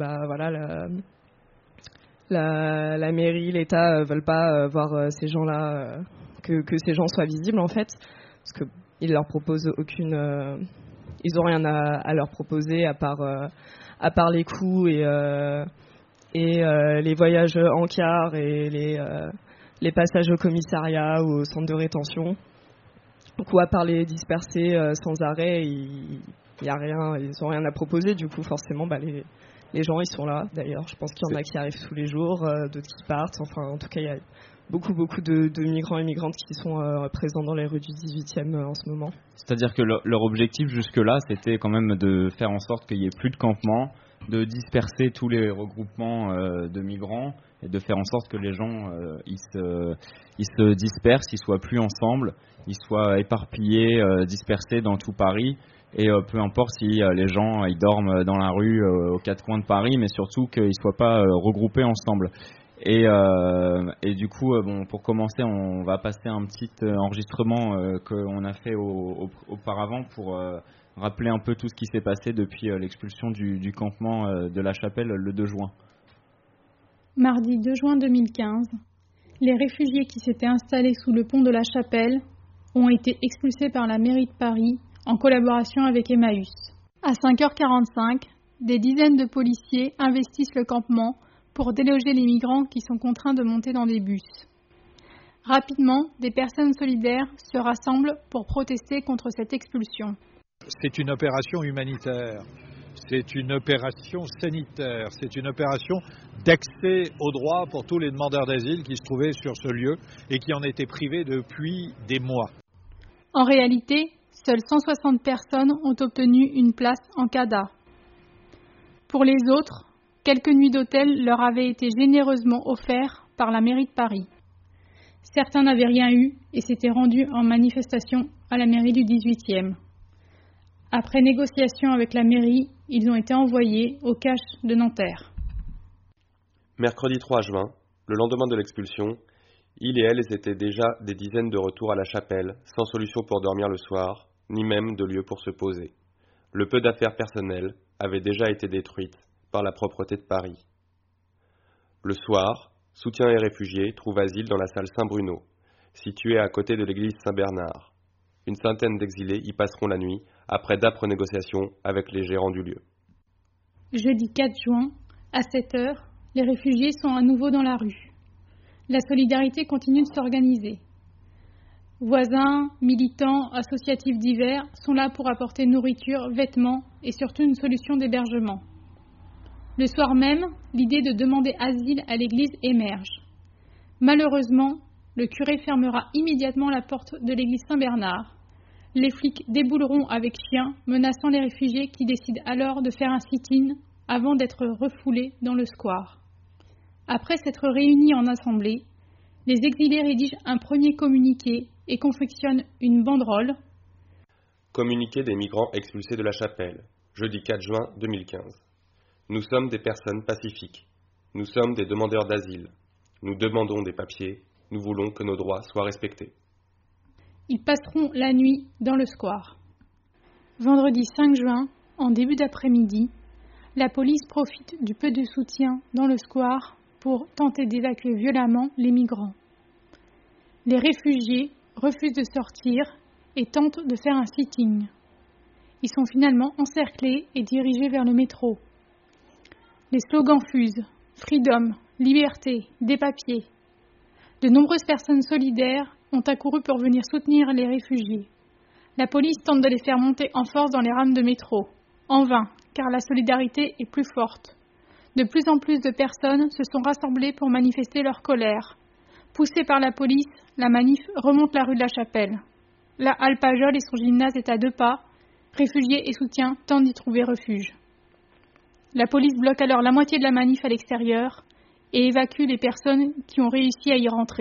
la mairie, l'État veulent pas voir ces gens-là, que ces gens soient visibles en fait. Parce qu'ils leur proposent aucune... ils n'ont rien à leur proposer à part les coûts et Et les voyages en car et les passages au commissariat ou au centre de rétention. Du coup, à part les disperser sans arrêt, il y a rien, ils n'ont rien à proposer. Du coup, forcément, les gens, ils sont là. D'ailleurs, je pense qu'il y en a qui arrivent tous les jours, d'autres qui partent. Enfin, en tout cas, il y a beaucoup de migrants et migrantes qui sont présents dans les rues du 18e en ce moment. C'est-à-dire que leur objectif jusque-là, c'était quand même de faire en sorte qu'il n'y ait plus de campements, de disperser tous les regroupements de migrants et de faire en sorte que les gens ils se dispersent, ils soient plus ensemble, ils soient éparpillés, dispersés dans tout Paris. Et peu importe si les gens ils dorment dans la rue aux quatre coins de Paris, mais surtout qu'ils ne soient pas regroupés ensemble. Et du coup, pour commencer, on va passer un petit enregistrement qu'on a fait auparavant pour rappeler un peu tout ce qui s'est passé depuis l'expulsion du campement de la Chapelle le 2 juin. Mardi 2 juin 2015, les réfugiés qui s'étaient installés sous le pont de la Chapelle ont été expulsés par la mairie de Paris en collaboration avec Emmaüs. À 5h45, des dizaines de policiers investissent le campement pour déloger les migrants qui sont contraints de monter dans des bus. Rapidement, des personnes solidaires se rassemblent pour protester contre cette expulsion. C'est une opération humanitaire, c'est une opération sanitaire, c'est une opération d'accès aux droits pour tous les demandeurs d'asile qui se trouvaient sur ce lieu et qui en étaient privés depuis des mois. En réalité, seules 160 personnes ont obtenu une place en CADA. Pour les autres, quelques nuits d'hôtel leur avaient été généreusement offertes par la mairie de Paris. Certains n'avaient rien eu et s'étaient rendus en manifestation à la mairie du 18e. Après négociation avec la mairie, ils ont été envoyés au cache de Nanterre. Mercredi 3 juin, le lendemain de l'expulsion, il et elles étaient déjà des dizaines de retours à la Chapelle, sans solution pour dormir le soir, ni même de lieu pour se poser. Le peu d'affaires personnelles avait déjà été détruites par la propreté de Paris. Le soir, Soutien et réfugiés trouvent asile dans la salle Saint-Bruno, située à côté de l'église Saint-Bernard. Une centaine d'exilés y passeront la nuit, après d'âpres négociations avec les gérants du lieu. Jeudi 4 juin, à 7h, les réfugiés sont à nouveau dans la rue. La solidarité continue de s'organiser. Voisins, militants, associatifs divers sont là pour apporter nourriture, vêtements et surtout une solution d'hébergement. Le soir même, l'idée de demander asile à l'église émerge. Malheureusement, le curé fermera immédiatement la porte de l'église Saint-Bernard. Les flics débouleront avec chiens, menaçant les réfugiés qui décident alors de faire un sit-in avant d'être refoulés dans le square. Après s'être réunis en assemblée, les exilés rédigent un premier communiqué et confectionnent une banderole. Communiqué des migrants expulsés de la Chapelle, jeudi 4 juin 2015. Nous sommes des personnes pacifiques. Nous sommes des demandeurs d'asile. Nous demandons des papiers. Nous voulons que nos droits soient respectés. Ils passeront la nuit dans le square. Vendredi 5 juin, en début d'après-midi, la police profite du peu de soutien dans le square pour tenter d'évacuer violemment les migrants. Les réfugiés refusent de sortir et tentent de faire un sitting. Ils sont finalement encerclés et dirigés vers le métro. Les slogans fusent « Freedom »,« Liberté »,« Des papiers ». De nombreuses personnes solidaires ont accouru pour venir soutenir les réfugiés. La police tente de les faire monter en force dans les rames de métro. En vain, car la solidarité est plus forte. De plus en plus de personnes se sont rassemblées pour manifester leur colère. Poussée par la police, la manif remonte la rue de la Chapelle. La halle Pajol et son gymnase est à 2 pas. Réfugiés et soutiens tentent d'y trouver refuge. La police bloque alors la moitié de la manif à l'extérieur et évacue les personnes qui ont réussi à y rentrer.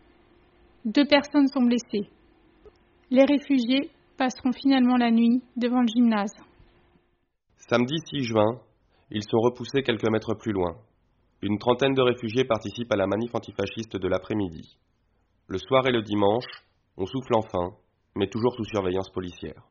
2 personnes sont blessées. Les réfugiés passeront finalement la nuit devant le gymnase. Samedi 6 juin, ils sont repoussés quelques mètres plus loin. Une trentaine de réfugiés participent à la manif antifasciste de l'après-midi. Le soir et le dimanche, on souffle enfin, mais toujours sous surveillance policière.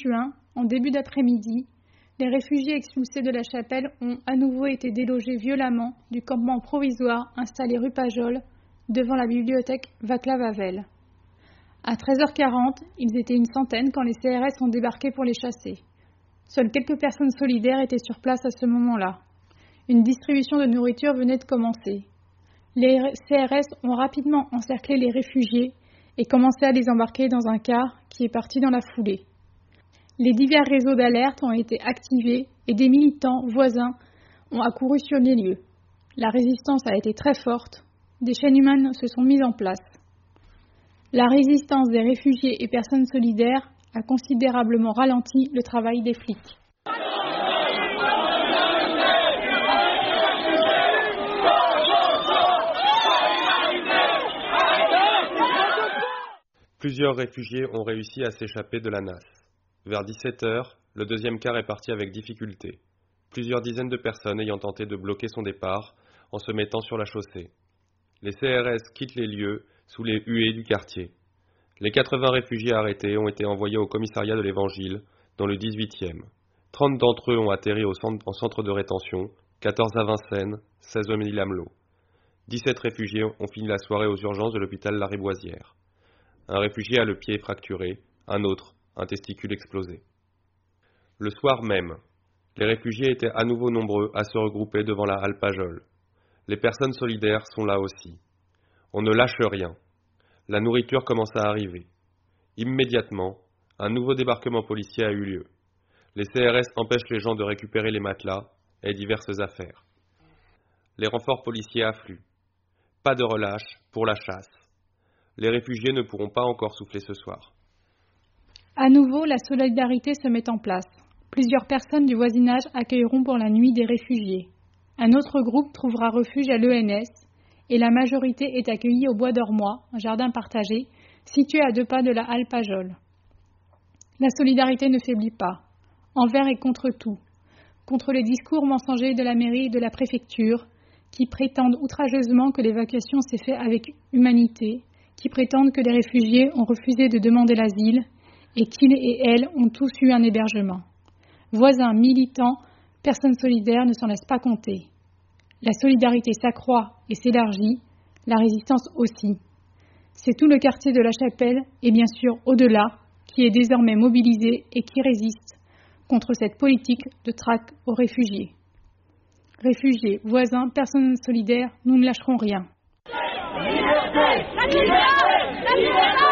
juin, en début d'après-midi, les réfugiés expulsés de la chapelle ont à nouveau été délogés violemment du campement provisoire installé rue Pajol, devant la bibliothèque Václav Havel. À 13h40, ils étaient une centaine quand les CRS ont débarqué pour les chasser. Seules quelques personnes solidaires étaient sur place à ce moment-là. Une distribution de nourriture venait de commencer. Les CRS ont rapidement encerclé les réfugiés et commencé à les embarquer dans un car qui est parti dans la foulée. Les divers réseaux d'alerte ont été activés et des militants voisins ont accouru sur les lieux. La résistance a été très forte, des chaînes humaines se sont mises en place. La résistance des réfugiés et personnes solidaires a considérablement ralenti le travail des flics. Plusieurs réfugiés ont réussi à s'échapper de la NAS. Vers 17h, le deuxième car est parti avec difficulté. Plusieurs dizaines de personnes ayant tenté de bloquer son départ en se mettant sur la chaussée. Les CRS quittent les lieux sous les huées du quartier. Les 80 réfugiés arrêtés ont été envoyés au commissariat de l'Évangile, dans le 18e. 30 d'entre eux ont atterri en centre de rétention, 14 à Vincennes, 16 au Ménil-Amelot. 17 réfugiés ont fini la soirée aux urgences de l'hôpital Lariboisière. Un réfugié a le pied fracturé, un autre, un testicule explosé. Le soir même, les réfugiés étaient à nouveau nombreux à se regrouper devant la halle Pajol. Les personnes solidaires sont là aussi. On ne lâche rien. La nourriture commence à arriver. Immédiatement, un nouveau débarquement policier a eu lieu. Les CRS empêchent les gens de récupérer les matelas et diverses affaires. Les renforts policiers affluent. Pas de relâche pour la chasse. Les réfugiés ne pourront pas encore souffler ce soir. À nouveau, la solidarité se met en place. Plusieurs personnes du voisinage accueilleront pour la nuit des réfugiés. Un autre groupe trouvera refuge à l'ENS et la majorité est accueillie au Bois d'Ormois, un jardin partagé, situé à 2 pas de la halle Pajol. La solidarité ne faiblit pas, envers et contre tout, contre les discours mensongers de la mairie et de la préfecture, qui prétendent outrageusement que l'évacuation s'est faite avec humanité, qui prétendent que les réfugiés ont refusé de demander l'asile et qu'ils et elles ont tous eu un hébergement. Voisins, militants, personnes solidaires ne s'en laissent pas compter. La solidarité s'accroît et s'élargit, la résistance aussi. C'est tout le quartier de la Chapelle et bien sûr au-delà qui est désormais mobilisé et qui résiste contre cette politique de traque aux réfugiés. Réfugiés, voisins, personnes solidaires, nous ne lâcherons rien. Liberté, liberté, liberté,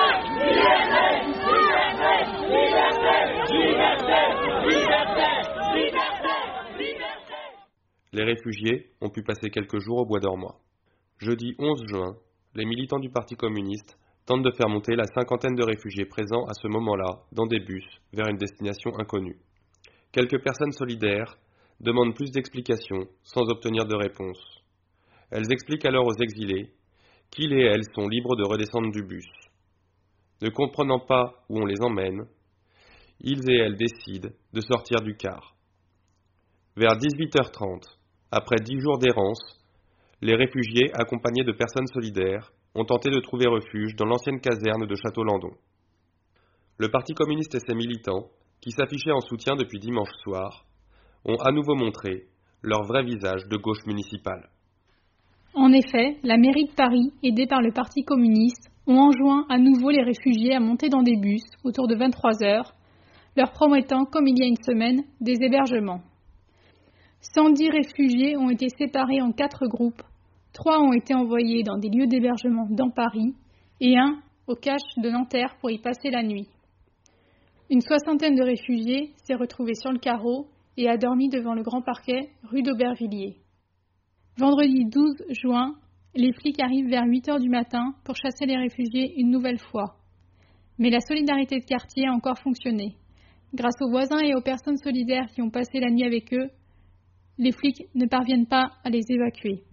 Les réfugiés ont pu passer quelques jours au Bois d'Ormois. Jeudi 11 juin, les militants du Parti communiste tentent de faire monter la 50aine de réfugiés présents à ce moment-là dans des bus vers une destination inconnue. Quelques personnes solidaires demandent plus d'explications sans obtenir de réponse. Elles expliquent alors aux exilés qu'ils et elles sont libres de redescendre du bus. Ne comprenant pas où on les emmène, ils et elles décident de sortir du car. Vers 18h30, après 10 jours d'errance, les réfugiés, accompagnés de personnes solidaires, ont tenté de trouver refuge dans l'ancienne caserne de Château-Landon. Le Parti communiste et ses militants, qui s'affichaient en soutien depuis dimanche soir, ont à nouveau montré leur vrai visage de gauche municipale. En effet, la mairie de Paris, aidée par le Parti communiste, ont enjoint à nouveau les réfugiés à monter dans des bus autour de 23h, leur promettant, comme il y a une semaine, des hébergements. 110 réfugiés ont été séparés en 4 groupes, 3 ont été envoyés dans des lieux d'hébergement dans Paris et 1 au cache de Nanterre pour y passer la nuit. Une 60aine de réfugiés s'est retrouvée sur le carreau et a dormi devant le grand parquet rue d'Aubervilliers. Vendredi 12 juin, les flics arrivent vers 8h du matin pour chasser les réfugiés une nouvelle fois. Mais la solidarité de quartier a encore fonctionné. Grâce aux voisins et aux personnes solidaires qui ont passé la nuit avec eux, les flics ne parviennent pas à les évacuer.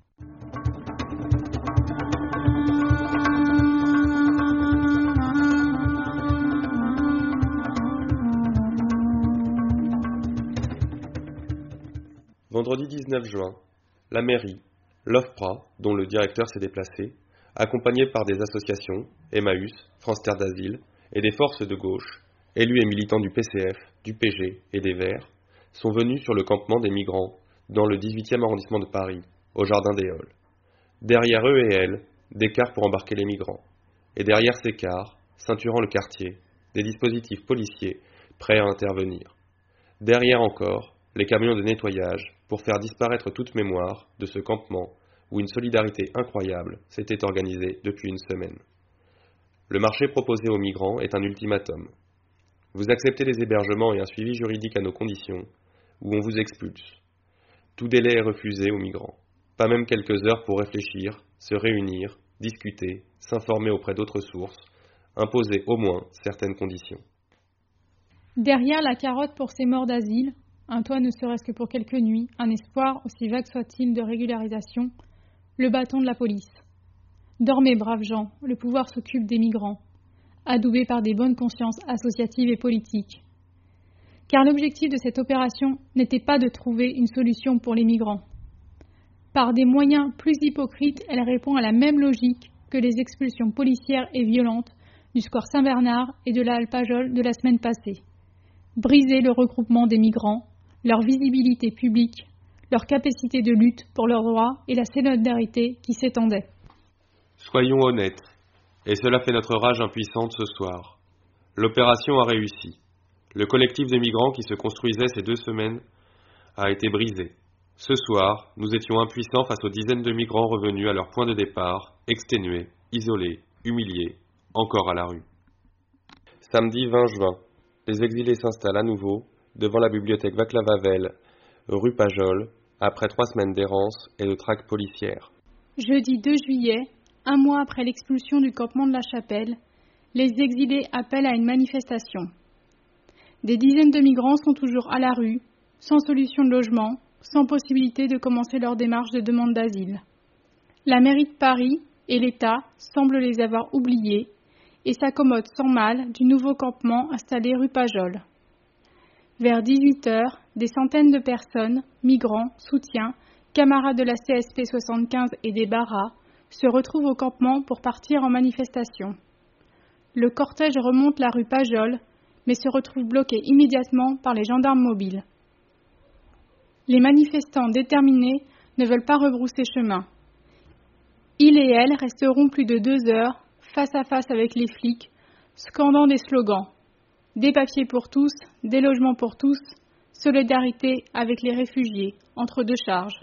Vendredi 19 juin, la mairie, l'OFPRA, dont le directeur s'est déplacé, accompagné par des associations, Emmaüs, France Terre d'Asile et des forces de gauche, élus et militants du PCF, du PG et des Verts, sont venus sur le campement des migrants dans le 18e arrondissement de Paris, au Jardin des Halles. Derrière eux et elles, des cars pour embarquer les migrants. Et derrière ces cars, ceinturant le quartier, des dispositifs policiers prêts à intervenir. Derrière encore, les camions de nettoyage pour faire disparaître toute mémoire de ce campement où une solidarité incroyable s'était organisée depuis une semaine. Le marché proposé aux migrants est un ultimatum. Vous acceptez les hébergements et un suivi juridique à nos conditions, ou on vous expulse. Tout délai est refusé aux migrants. Pas même quelques heures pour réfléchir, se réunir, discuter, s'informer auprès d'autres sources, imposer au moins certaines conditions. Derrière la carotte pour ces morts d'asile, un toit ne serait-ce que pour quelques nuits, un espoir, aussi vague soit-il, de régularisation, le bâton de la police. Dormez, braves gens, le pouvoir s'occupe des migrants, adoubés par des bonnes consciences associatives et politiques. Car l'objectif de cette opération n'était pas de trouver une solution pour les migrants. Par des moyens plus hypocrites, elle répond à la même logique que les expulsions policières et violentes du square Saint-Bernard et de la halle Pajol de la semaine passée. Briser le regroupement des migrants, leur visibilité publique, leur capacité de lutte pour leurs droits et la solidarité qui s'étendait. Soyons honnêtes, et cela fait notre rage impuissante ce soir. L'opération a réussi. Le collectif de migrants qui se construisait ces 2 semaines a été brisé. Ce soir, nous étions impuissants face aux dizaines de migrants revenus à leur point de départ, exténués, isolés, humiliés, encore à la rue. Samedi 20 juin, les exilés s'installent à nouveau devant la bibliothèque Václav Havel, rue Pajol, après 3 semaines d'errance et de traque policière. Jeudi 2 juillet, un mois après l'expulsion du campement de la Chapelle, les exilés appellent à une manifestation. Des dizaines de migrants sont toujours à la rue, sans solution de logement, sans possibilité de commencer leur démarche de demande d'asile. La mairie de Paris et l'État semblent les avoir oubliés et s'accommodent sans mal du nouveau campement installé rue Pajol. Vers 18h, des centaines de personnes, migrants, soutiens, camarades de la CSP 75 et des Barras, se retrouvent au campement pour partir en manifestation. Le cortège remonte la rue Pajol, mais se retrouve bloqué immédiatement par les gendarmes mobiles. Les manifestants déterminés ne veulent pas rebrousser chemin. Ils et elles resteront plus de 2 heures, face à face avec les flics, scandant des slogans. Des papiers pour tous, des logements pour tous, solidarité avec les réfugiés, entre 2 charges.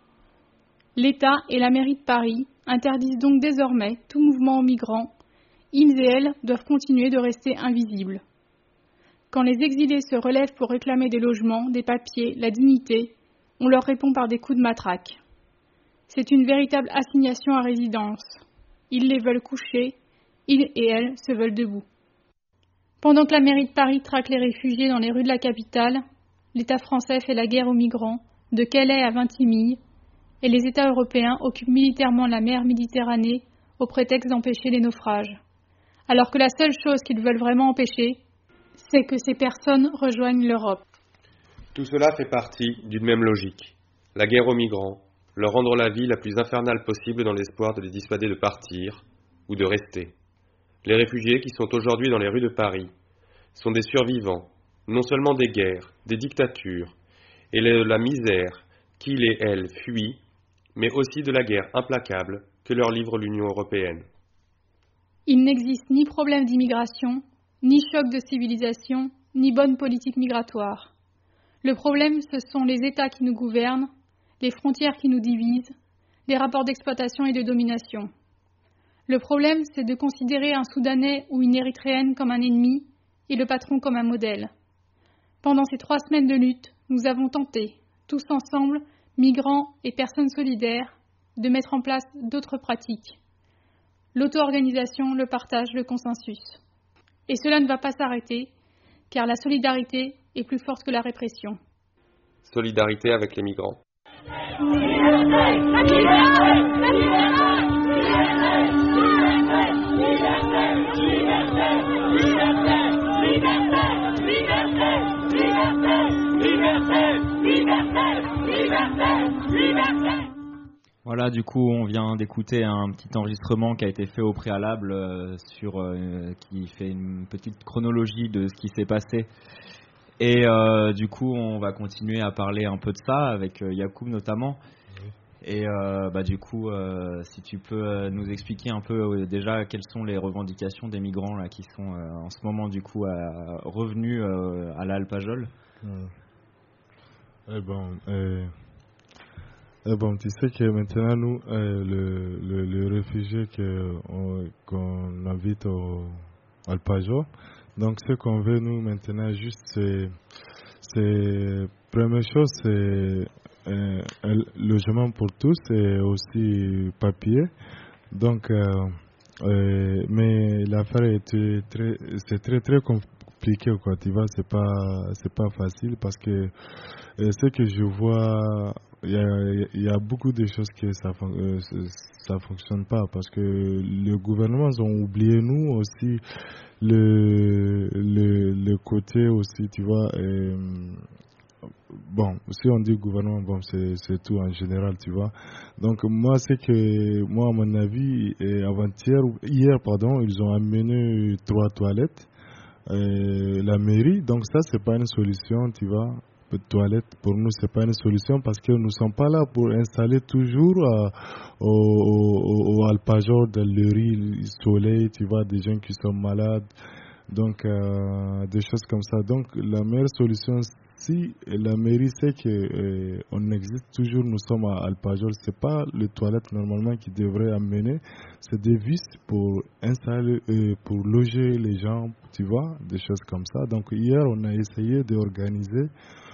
L'État et la mairie de Paris interdisent donc désormais tout mouvement aux migrants. Ils et elles doivent continuer de rester invisibles. Quand les exilés se relèvent pour réclamer des logements, des papiers, la dignité, on leur répond par des coups de matraque. C'est une véritable assignation à résidence. Ils les veulent coucher, ils et elles se veulent debout. Pendant que la mairie de Paris traque les réfugiés dans les rues de la capitale, l'État français fait la guerre aux migrants, de Calais à Vintimille, et les États européens occupent militairement la mer Méditerranée au prétexte d'empêcher les naufrages. Alors que la seule chose qu'ils veulent vraiment empêcher, c'est que ces personnes rejoignent l'Europe. Tout cela fait partie d'une même logique. La guerre aux migrants, leur rendre la vie la plus infernale possible dans l'espoir de les dissuader de partir ou de rester. Les réfugiés qui sont aujourd'hui dans les rues de Paris sont des survivants, non seulement des guerres, des dictatures et de la misère qu'ils et elles fuient, mais aussi de la guerre implacable que leur livre l'Union européenne. Il n'existe ni problème d'immigration, ni choc de civilisation, ni bonne politique migratoire. Le problème, ce sont les États qui nous gouvernent, les frontières qui nous divisent, les rapports d'exploitation et de domination. Le problème, c'est de considérer un Soudanais ou une Érythréenne comme un ennemi et le patron comme un modèle. Pendant ces 3 semaines de lutte, nous avons tenté, tous ensemble, migrants et personnes solidaires, de mettre en place d'autres pratiques. L'auto-organisation, le partage, le consensus. Et cela ne va pas s'arrêter, car la solidarité est plus forte que la répression. Solidarité avec les migrants. Voilà, du coup, on vient d'écouter un petit enregistrement qui a été fait au préalable qui fait une petite chronologie de ce qui s'est passé. Et du coup, on va continuer à parler un peu de ça avec Yacoub notamment. Oui. Et du coup, si tu peux nous expliquer un peu déjà quelles sont les revendications des migrants là, qui sont en ce moment du coup revenus à la Alpajol. Tu sais que maintenant, nous, le réfugié qu'on invite au Alpajol, donc ce qu'on veut, nous, maintenant, juste, c'est première chose, c'est un logement pour tous et aussi papier. Donc, mais l'affaire c'est très compliqué, quoi. Tu vois, c'est pas facile parce que ce que je vois, il y a beaucoup de choses que ça fonctionne pas parce que les gouvernements ont oublié nous aussi le côté aussi, tu vois. Bon, si on dit gouvernement, bon, c'est tout en général, tu vois. Donc moi, à mon avis, hier, ils ont amené 3 toilettes, la mairie. Donc ça, c'est pas une solution, tu vois. Toilettes, pour nous, c'est pas une solution parce que nous sommes pas là pour installer toujours au Alpajol dans le riz soleil, tu vois, des gens qui sont malades, donc des choses comme ça. Donc la meilleure solution, si la mairie sait que on existe toujours, nous sommes à Alpajol, c'est pas les toilettes normalement qui devraient amener, c'est des vis pour installer, pour loger les gens, tu vois, des choses comme ça. Donc hier, on a essayé d'organiser.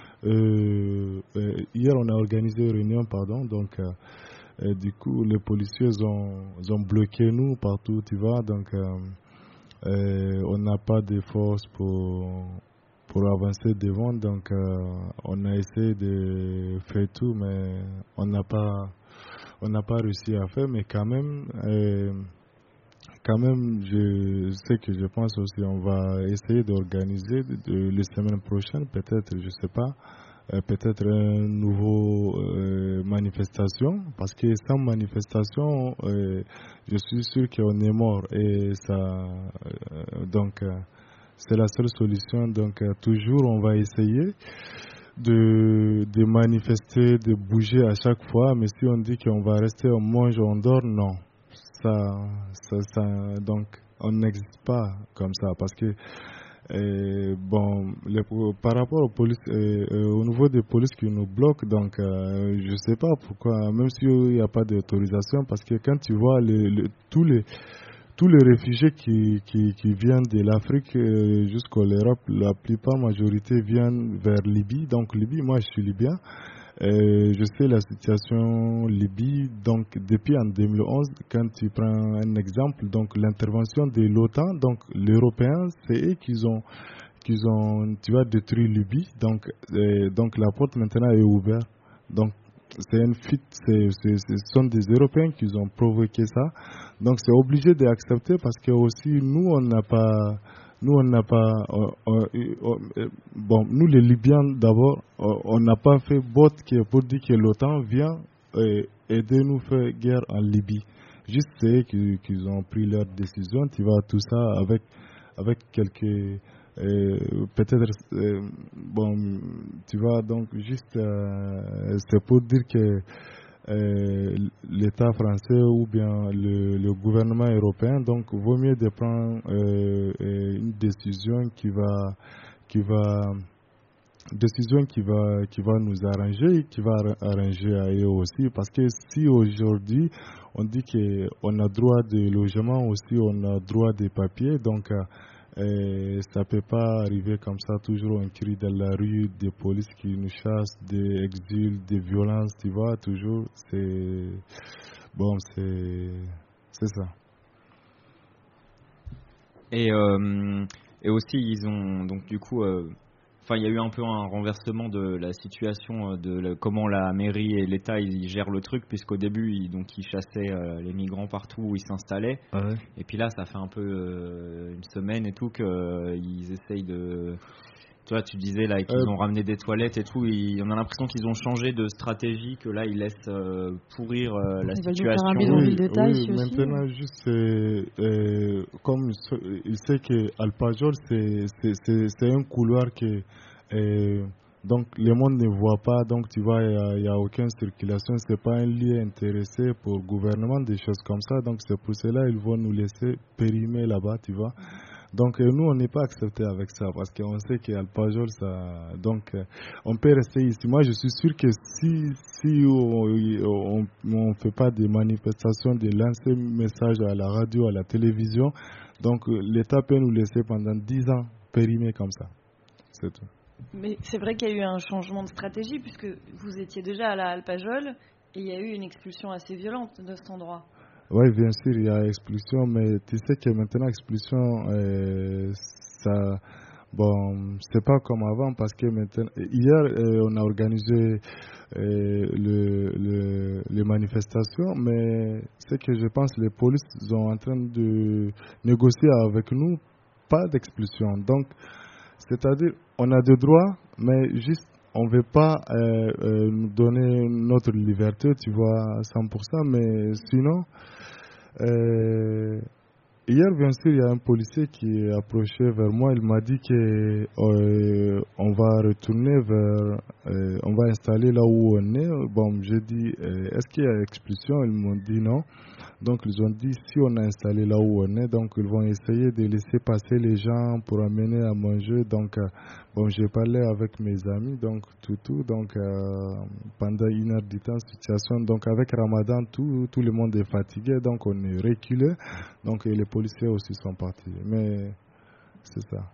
Hier, on a organisé une réunion, donc du coup, les policiers ont bloqué nous partout, tu vois, donc on n'a pas de force pour avancer devant, donc on a essayé de faire tout, mais on n'a pas réussi à faire, mais quand même, je pense aussi, on va essayer d'organiser la semaine prochaine, peut-être, je sais pas, peut-être une nouvelle manifestation, parce que sans manifestation, je suis sûr qu'on est mort, et ça, donc, c'est la seule solution, donc toujours on va essayer de manifester, de bouger à chaque fois, mais si on dit qu'on va rester, on mange, on dort, non. Donc on n'existe pas comme ça parce que par rapport aux polices, au niveau des polices qui nous bloquent, donc je ne sais pas pourquoi, même s'il n'y a pas d'autorisation, parce que quand tu vois tous les réfugiés qui viennent de l'Afrique jusqu'à l'Europe, la plupart, majorité viennent vers Libye. Donc Libye, moi je suis libyen. Je sais la situation Libye, donc depuis en 2011, quand tu prends un exemple, donc l'intervention de l'OTAN, donc l'Européen, c'est eux qui ont tu vois, détruit Libye, donc la porte maintenant est ouverte. Donc c'est une fuite, ce sont des Européens qui ont provoqué ça, donc c'est obligé d'accepter parce que aussi nous on n'a pas, nous les Libyens d'abord, on n'a pas fait vote pour dire que l'OTAN vient aider nous faire guerre en Libye. Juste c'est qu'ils ont pris leur décision, tu vois, tout ça avec quelques peut-être tu vois, donc juste c'est pour dire que l'État français ou bien le gouvernement européen, donc vaut mieux de prendre une décision qui va nous arranger et qui va arranger à eux aussi, parce que si aujourd'hui on dit qu'on a droit de logement aussi, on a droit des papiers, donc ça peut pas arriver comme ça, toujours on crie dans la rue, des polices qui nous chassent, des exils, des violences, tu vois, toujours, c'est ça. Et aussi, ils ont, donc du coup, il y a eu un peu un renversement de la situation, comment la mairie et l'État ils gèrent le truc, puisqu'au début ils chassaient les migrants partout où ils s'installaient. Ah ouais. Et puis là ça fait un peu une semaine et tout qu'ils essayent Tu vois, tu disais là qu'ils ont ramené des toilettes et tout, on a l'impression qu'ils ont changé de stratégie, que là ils laissent pourrir la situation. Oui, maintenant juste comme il sait que Alpajol c'est un couloir que donc le monde ne voit pas, donc tu vois il y a aucune circulation, c'est pas un lieu intéressé pour le gouvernement, des choses comme ça, donc c'est pour cela ils vont nous laisser périmer là-bas, tu vois. Donc nous on n'est pas accepté avec ça parce qu'on sait qu'Alpajol ça, donc on peut rester ici. Moi je suis sûr que si on fait pas des manifestations, de lancer un message à la radio, à la télévision, donc l'État peut nous laisser pendant 10 ans périmer comme ça, c'est tout. Mais c'est vrai qu'il y a eu un changement de stratégie puisque vous étiez déjà à la Alpajol et il y a eu une expulsion assez violente de cet endroit. Oui, bien sûr, il y a expulsion, mais tu sais que maintenant, expulsion, ça, bon, c'est pas comme avant parce que maintenant, hier, on a organisé les manifestations, mais c'est que je pense que les polices sont en train de négocier avec nous, pas d'expulsion. Donc, c'est-à-dire, on a des droits, mais juste, on ne veut pas nous donner notre liberté, tu vois, 100%, mais sinon, hier, bien sûr, il y a un policier qui est approché vers moi, il m'a dit que on va retourner on va installer là où on est. Bon, j'ai dit, est-ce qu'il y a expulsion? Ils m'ont dit non. Donc, ils ont dit, si on a installé là où on est, donc ils vont essayer de laisser passer les gens pour amener à manger. Donc, bon, j'ai parlé avec mes amis, donc donc pendant 1 heure du temps, situation. Donc, avec Ramadan, tout le monde est fatigué, donc on est reculé. Donc, et les policiers aussi sont partis. Mais c'est ça.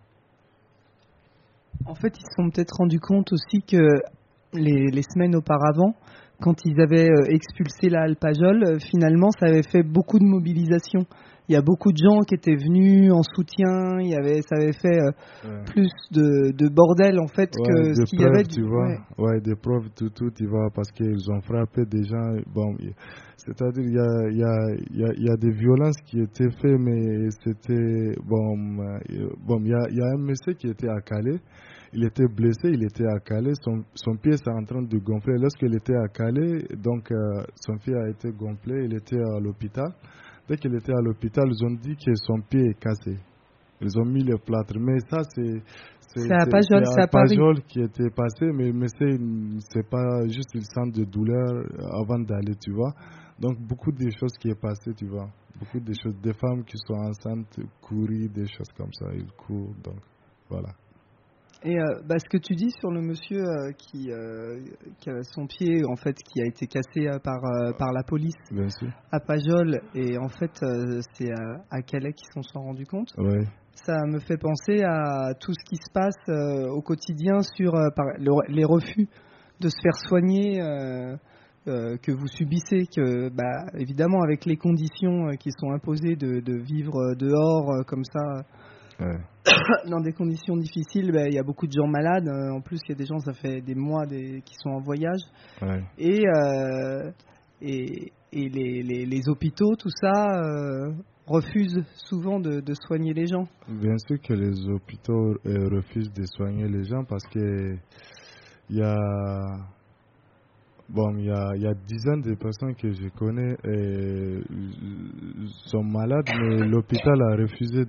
En fait, ils se sont peut-être rendus compte aussi que les semaines auparavant, quand ils avaient expulsé la Alpajol, finalement, ça avait fait beaucoup de mobilisation. Il y a beaucoup de gens qui étaient venus en soutien. Ça avait fait plus de bordel, en fait, que ce qu'il y avait. Tu vois, des preuves, tout, tu vois, parce qu'ils ont frappé des gens. Bon, c'est-à-dire, il y a des violences qui étaient faites, mais c'était. Bon, il y a un monsieur qui était à Calais. Il était blessé, il était à Calais, son pied est en train de gonfler. Lorsqu'il était à Calais, donc son pied a été gonflé, il était à l'hôpital. Dès qu'il était à l'hôpital, ils ont dit que son pied est cassé. Ils ont mis le plâtre. Mais ça, c'est à Pajol qui était passé, mais c'est pas juste une sent de douleur avant d'aller, tu vois. Donc beaucoup de choses qui est passé, tu vois. Beaucoup de choses, des femmes qui sont enceintes courir, des choses comme ça, ils courent, donc voilà. Et ce que tu dis sur le monsieur qui a son pied en fait qui a été cassé par la police à Pajol, et en fait c'est à Calais qu'ils s'en sont rendus compte. Ouais. Ça me fait penser à tout ce qui se passe au quotidien sur les refus de se faire soigner que vous subissez, que évidemment avec les conditions qui sont imposées de vivre dehors comme ça. Ouais. Dans des conditions difficiles, il y a beaucoup de gens malades. En plus, il y a des gens, ça fait des mois qui sont en voyage. Ouais. Et les hôpitaux, tout ça, refusent souvent de soigner les gens. Bien sûr que les hôpitaux refusent de soigner les gens parce que il y a dizaines de personnes que je connais sont malades, mais l'hôpital a refusé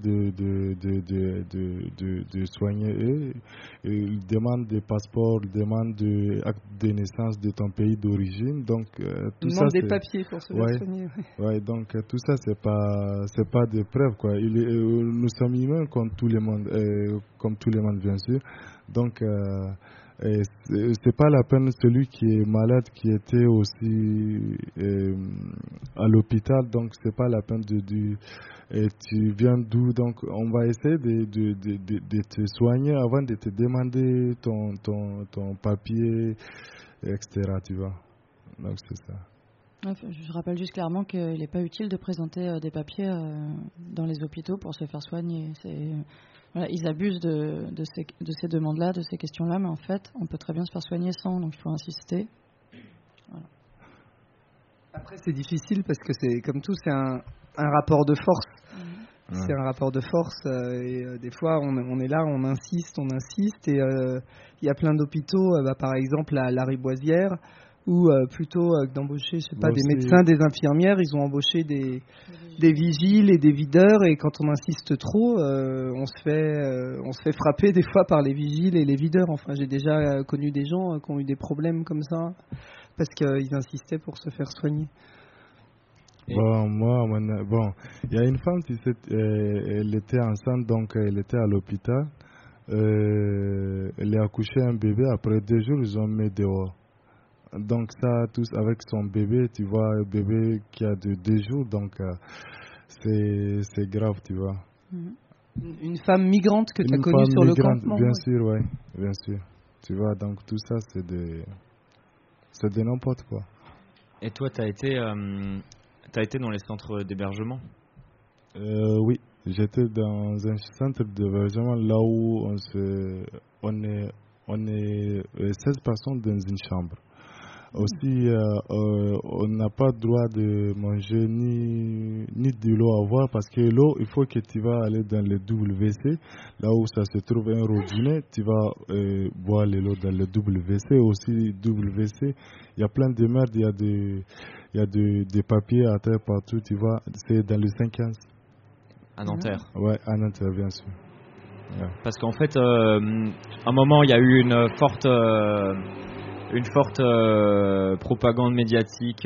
de soigner eux. Ils demandent des passeports, ils demandent des actes de naissance de ton pays d'origine. Donc tout ça, des papiers pour se faire soigner. Ouais, donc tout ça c'est pas des preuves quoi. Nous sommes humains comme tout le monde, bien sûr. Donc et c'est pas la peine celui qui est malade qui était aussi à l'hôpital, donc c'est pas la peine de dire tu viens d'où, donc on va essayer de te soigner avant de te demander ton papier, etc. Tu vois, donc c'est ça. Je rappelle juste clairement qu'il n'est pas utile de présenter des papiers dans les hôpitaux pour se faire soigner. Voilà, ils abusent de ces demandes-là, de ces questions-là, mais en fait, on peut très bien se faire soigner sans, donc il faut insister. Voilà. Après, c'est difficile parce que c'est comme tout, c'est un rapport de force. C'est un rapport de force et des fois on est là, on insiste et il y a plein d'hôpitaux, par exemple à la Riboisière, où plutôt que d'embaucher, des médecins, des infirmières, ils ont embauché des vigiles et des videurs, et quand on insiste trop, on se fait frapper des fois par les vigiles et les videurs. Enfin, j'ai déjà connu des gens qui ont eu des problèmes comme ça parce qu'ils insistaient pour se faire soigner. Bon, il y a une femme qui elle était enceinte, donc elle était à l'hôpital. Elle a accouché un bébé. Après 2 jours, ils ont mis dehors. Donc ça, tous avec son bébé, tu vois, un bébé qui a de 2 jours, donc c'est grave, tu vois. Une femme migrante que tu as connue sur le campement. Bien sûr, oui, bien sûr. Tu vois, donc tout ça, c'est de n'importe quoi. Et toi, tu as été dans les centres d'hébergement? Oui, j'étais dans un centre d'hébergement là où on est 16 personnes dans une chambre. Aussi, on n'a pas le droit de manger ni de l'eau à boire, parce que l'eau, il faut que tu vas aller dans le WC, là où ça se trouve un robinet, tu vas boire l'eau dans le WC. Aussi, WC, il y a plein de merde, il y a des papiers à terre partout, tu vois, c'est dans le 5-15. À Nanterre? Ouais, à Nanterre, bien sûr. Ouais. Parce qu'en fait, à un moment, il y a eu une forte propagande médiatique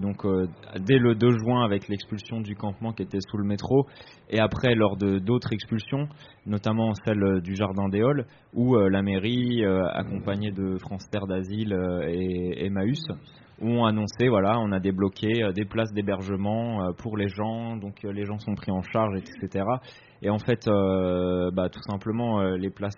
dès le 2 juin avec l'expulsion du campement qui était sous le métro, et après lors d'autres expulsions, notamment celle du Jardin des Halles, où la mairie, accompagnée de France Terre d'Asile et Emmaüs, ont annoncé, voilà, on a débloqué des places d'hébergement pour les gens, donc les gens sont pris en charge, etc. Et en fait, tout simplement, les places,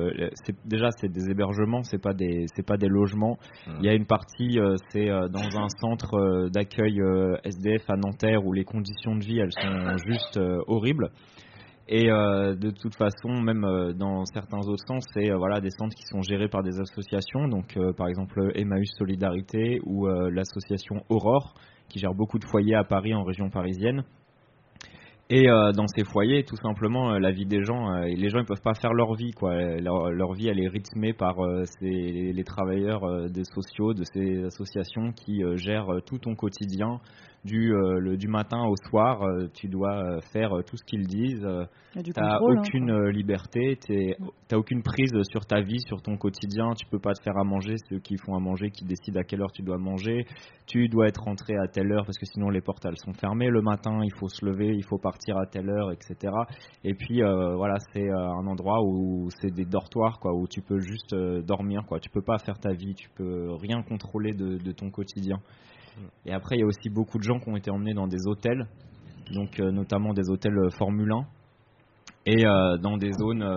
c'est des hébergements, c'est pas des logements. Il y a une partie, c'est dans un centre d'accueil SDF à Nanterre, où les conditions de vie, elles sont juste horribles. Et de toute façon, même dans certains autres sens, c'est des centres qui sont gérés par des associations, donc par exemple Emmaüs Solidarité ou l'association Aurore, qui gère beaucoup de foyers à Paris, en région parisienne. Et dans ces foyers, tout simplement, la vie des gens, les gens, ils peuvent pas faire leur vie, quoi. Leur vie, elle est rythmée par les travailleurs des sociaux, de ces associations qui gèrent tout ton quotidien. Du matin au soir, tu dois faire tout ce qu'ils disent. T'as aucune liberté, t'as aucune prise sur ta vie, sur ton quotidien. Tu peux pas te faire à manger, c'est eux qui font à manger, qui décident à quelle heure tu dois manger. Tu dois être rentré à telle heure parce que sinon les portes elles sont fermées le matin. Il faut se lever, il faut partir à telle heure, etc. Et puis c'est un endroit où c'est des dortoirs, quoi, où tu peux juste dormir, quoi. Tu peux pas faire ta vie, tu peux rien contrôler de ton quotidien. Et après, il y a aussi beaucoup de gens qui ont été emmenés dans des hôtels, donc notamment des hôtels Formule 1, et dans des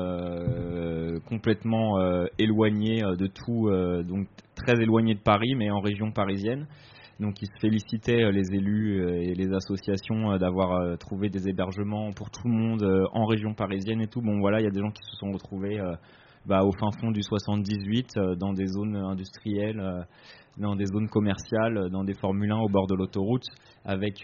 zones complètement éloignées de tout, donc très éloignées de Paris, mais en région parisienne. Donc ils se félicitaient, les élus et les associations, d'avoir trouvé des hébergements pour tout le monde en région parisienne et tout. Bon voilà, il y a des gens qui se sont retrouvés au fin fond du 78, dans des zones industrielles, dans des zones commerciales, dans des Formule 1 au bord de l'autoroute, avec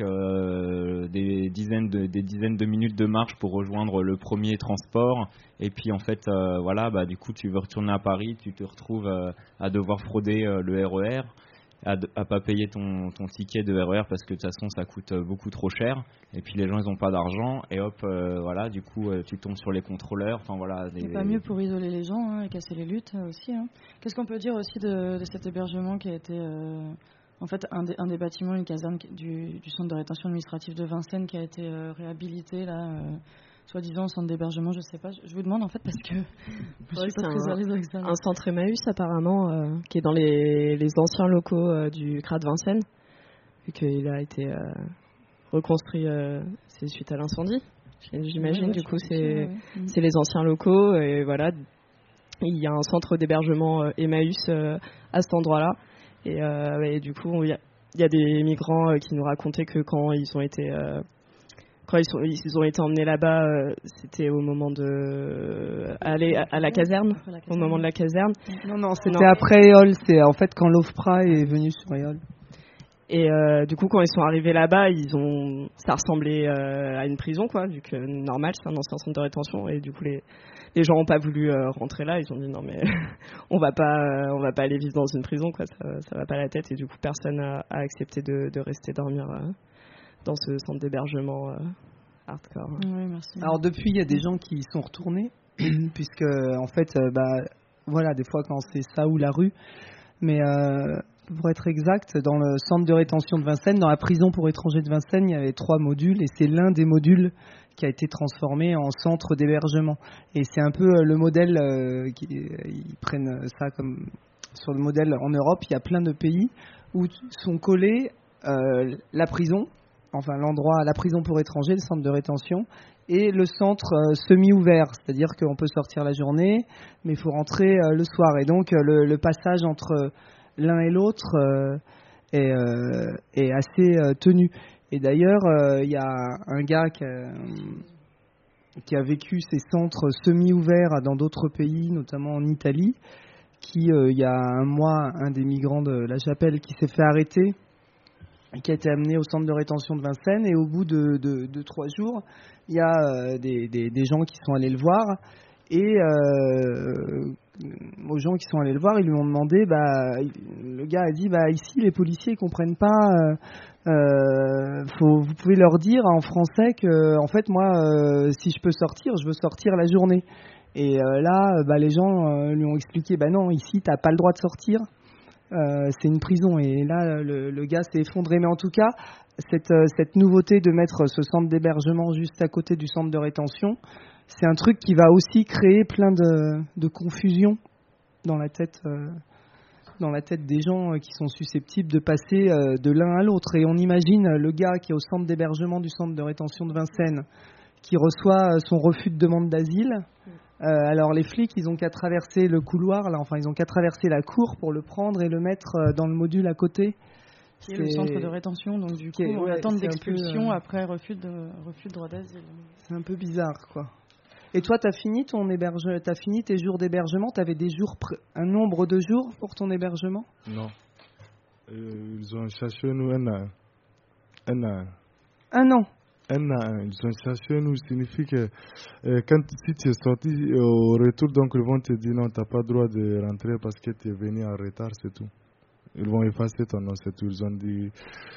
des dizaines de minutes de marche pour rejoindre le premier transport. Et puis en fait, du coup, tu veux retourner à Paris, tu te retrouves à devoir frauder le RER, à pas payer ton ticket de RER parce que de toute façon ça coûte beaucoup trop cher, et puis les gens ils ont pas d'argent, et hop du coup tu tombes sur les contrôleurs. Enfin voilà, c'est pas mieux pour isoler les gens, et casser les luttes aussi, hein. Qu'est-ce qu'on peut dire aussi de cet hébergement qui a été en fait un des bâtiments, une caserne du centre de rétention administrative de Vincennes, qui a été réhabilité là, soi-disant centre d'hébergement, je sais pas. Je vous demande en fait parce que c'est un centre Emmaüs apparemment, qui est dans les anciens locaux du CRA de Vincennes, vu qu'il a été reconstruit, c'est suite à l'incendie, j'imagine. Du coup, c'est les anciens locaux, et voilà, il y a un centre d'hébergement Emmaüs à cet endroit-là, et du coup, il y a des migrants qui nous racontaient que quand ils ont été emmenés là-bas, c'était au moment de aller à la caserne, au moment de la caserne. Non, c'était après Éole. C'est en fait quand l'OFPRA est venu sur Éole. Et du coup, quand ils sont arrivés là-bas, ça ressemblait à une prison, quoi, vu que normal, c'est un ancien centre de rétention. Et du coup, les gens n'ont pas voulu rentrer là. Ils ont dit non, mais on va pas aller vivre dans une prison, quoi. Ça va pas la tête. Et du coup, personne n'a accepté de rester dormir dans ce centre d'hébergement hardcore. Oui, merci. Alors depuis, il y a des gens qui y sont retournés, puisque en fait, voilà, des fois quand c'est ça ou la rue, mais pour être exact, dans le centre de rétention de Vincennes, dans la prison pour étrangers de Vincennes, il y avait 3 modules et c'est l'un des modules qui a été transformé en centre d'hébergement. Et c'est un peu le modèle, ils prennent ça comme sur le modèle en Europe, il y a plein de pays où sont collés la prison, enfin l'endroit, la prison pour étrangers, le centre de rétention, et le centre semi-ouvert, c'est-à-dire qu'on peut sortir la journée, mais il faut rentrer le soir. Et donc le passage entre l'un et l'autre est assez tenu. Et d'ailleurs, il y a un gars qui a vécu ces centres semi-ouverts dans d'autres pays, notamment en Italie, qui, il y a un mois, un des migrants de La Chapelle qui s'est fait arrêter, qui a été amené au centre de rétention de Vincennes, et au bout de 3 jours, il y a des gens qui sont allés le voir, et aux gens qui sont allés le voir, ils lui ont demandé, le gars a dit, ici les policiers ne comprennent pas, vous pouvez leur dire en français que, en fait, moi, si je peux sortir, je veux sortir la journée. Et là, les gens lui ont expliqué, non, ici, tu n'as pas le droit de sortir. C'est une prison. Et là, le gars s'est effondré. Mais en tout cas, cette nouveauté de mettre ce centre d'hébergement juste à côté du centre de rétention, c'est un truc qui va aussi créer plein de confusion dans la tête des gens qui sont susceptibles de passer de l'un à l'autre. Et on imagine le gars qui est au centre d'hébergement du centre de rétention de Vincennes, qui reçoit son refus de demande d'asile. Alors les flics, ils ont qu'à traverser le couloir, ils ont qu'à traverser la cour pour le prendre et le mettre dans le module à côté. Qui est le centre de rétention, donc du coup, on attend d'expulsion après refus de droit d'asile. C'est un peu bizarre, quoi. Et toi, t'as fini tes jours d'hébergement? T'avais un nombre de jours pour ton hébergement? Non. Ils ont cherché nous un an. Un an? Un an. Ils ont cherché nous, signifie que si tu es sorti au retour, donc ils vont te dire non, t'as pas le droit de rentrer parce que tu es venu en retard, c'est tout. Ils vont effacer ton nom, c'est tout. Ils ont dit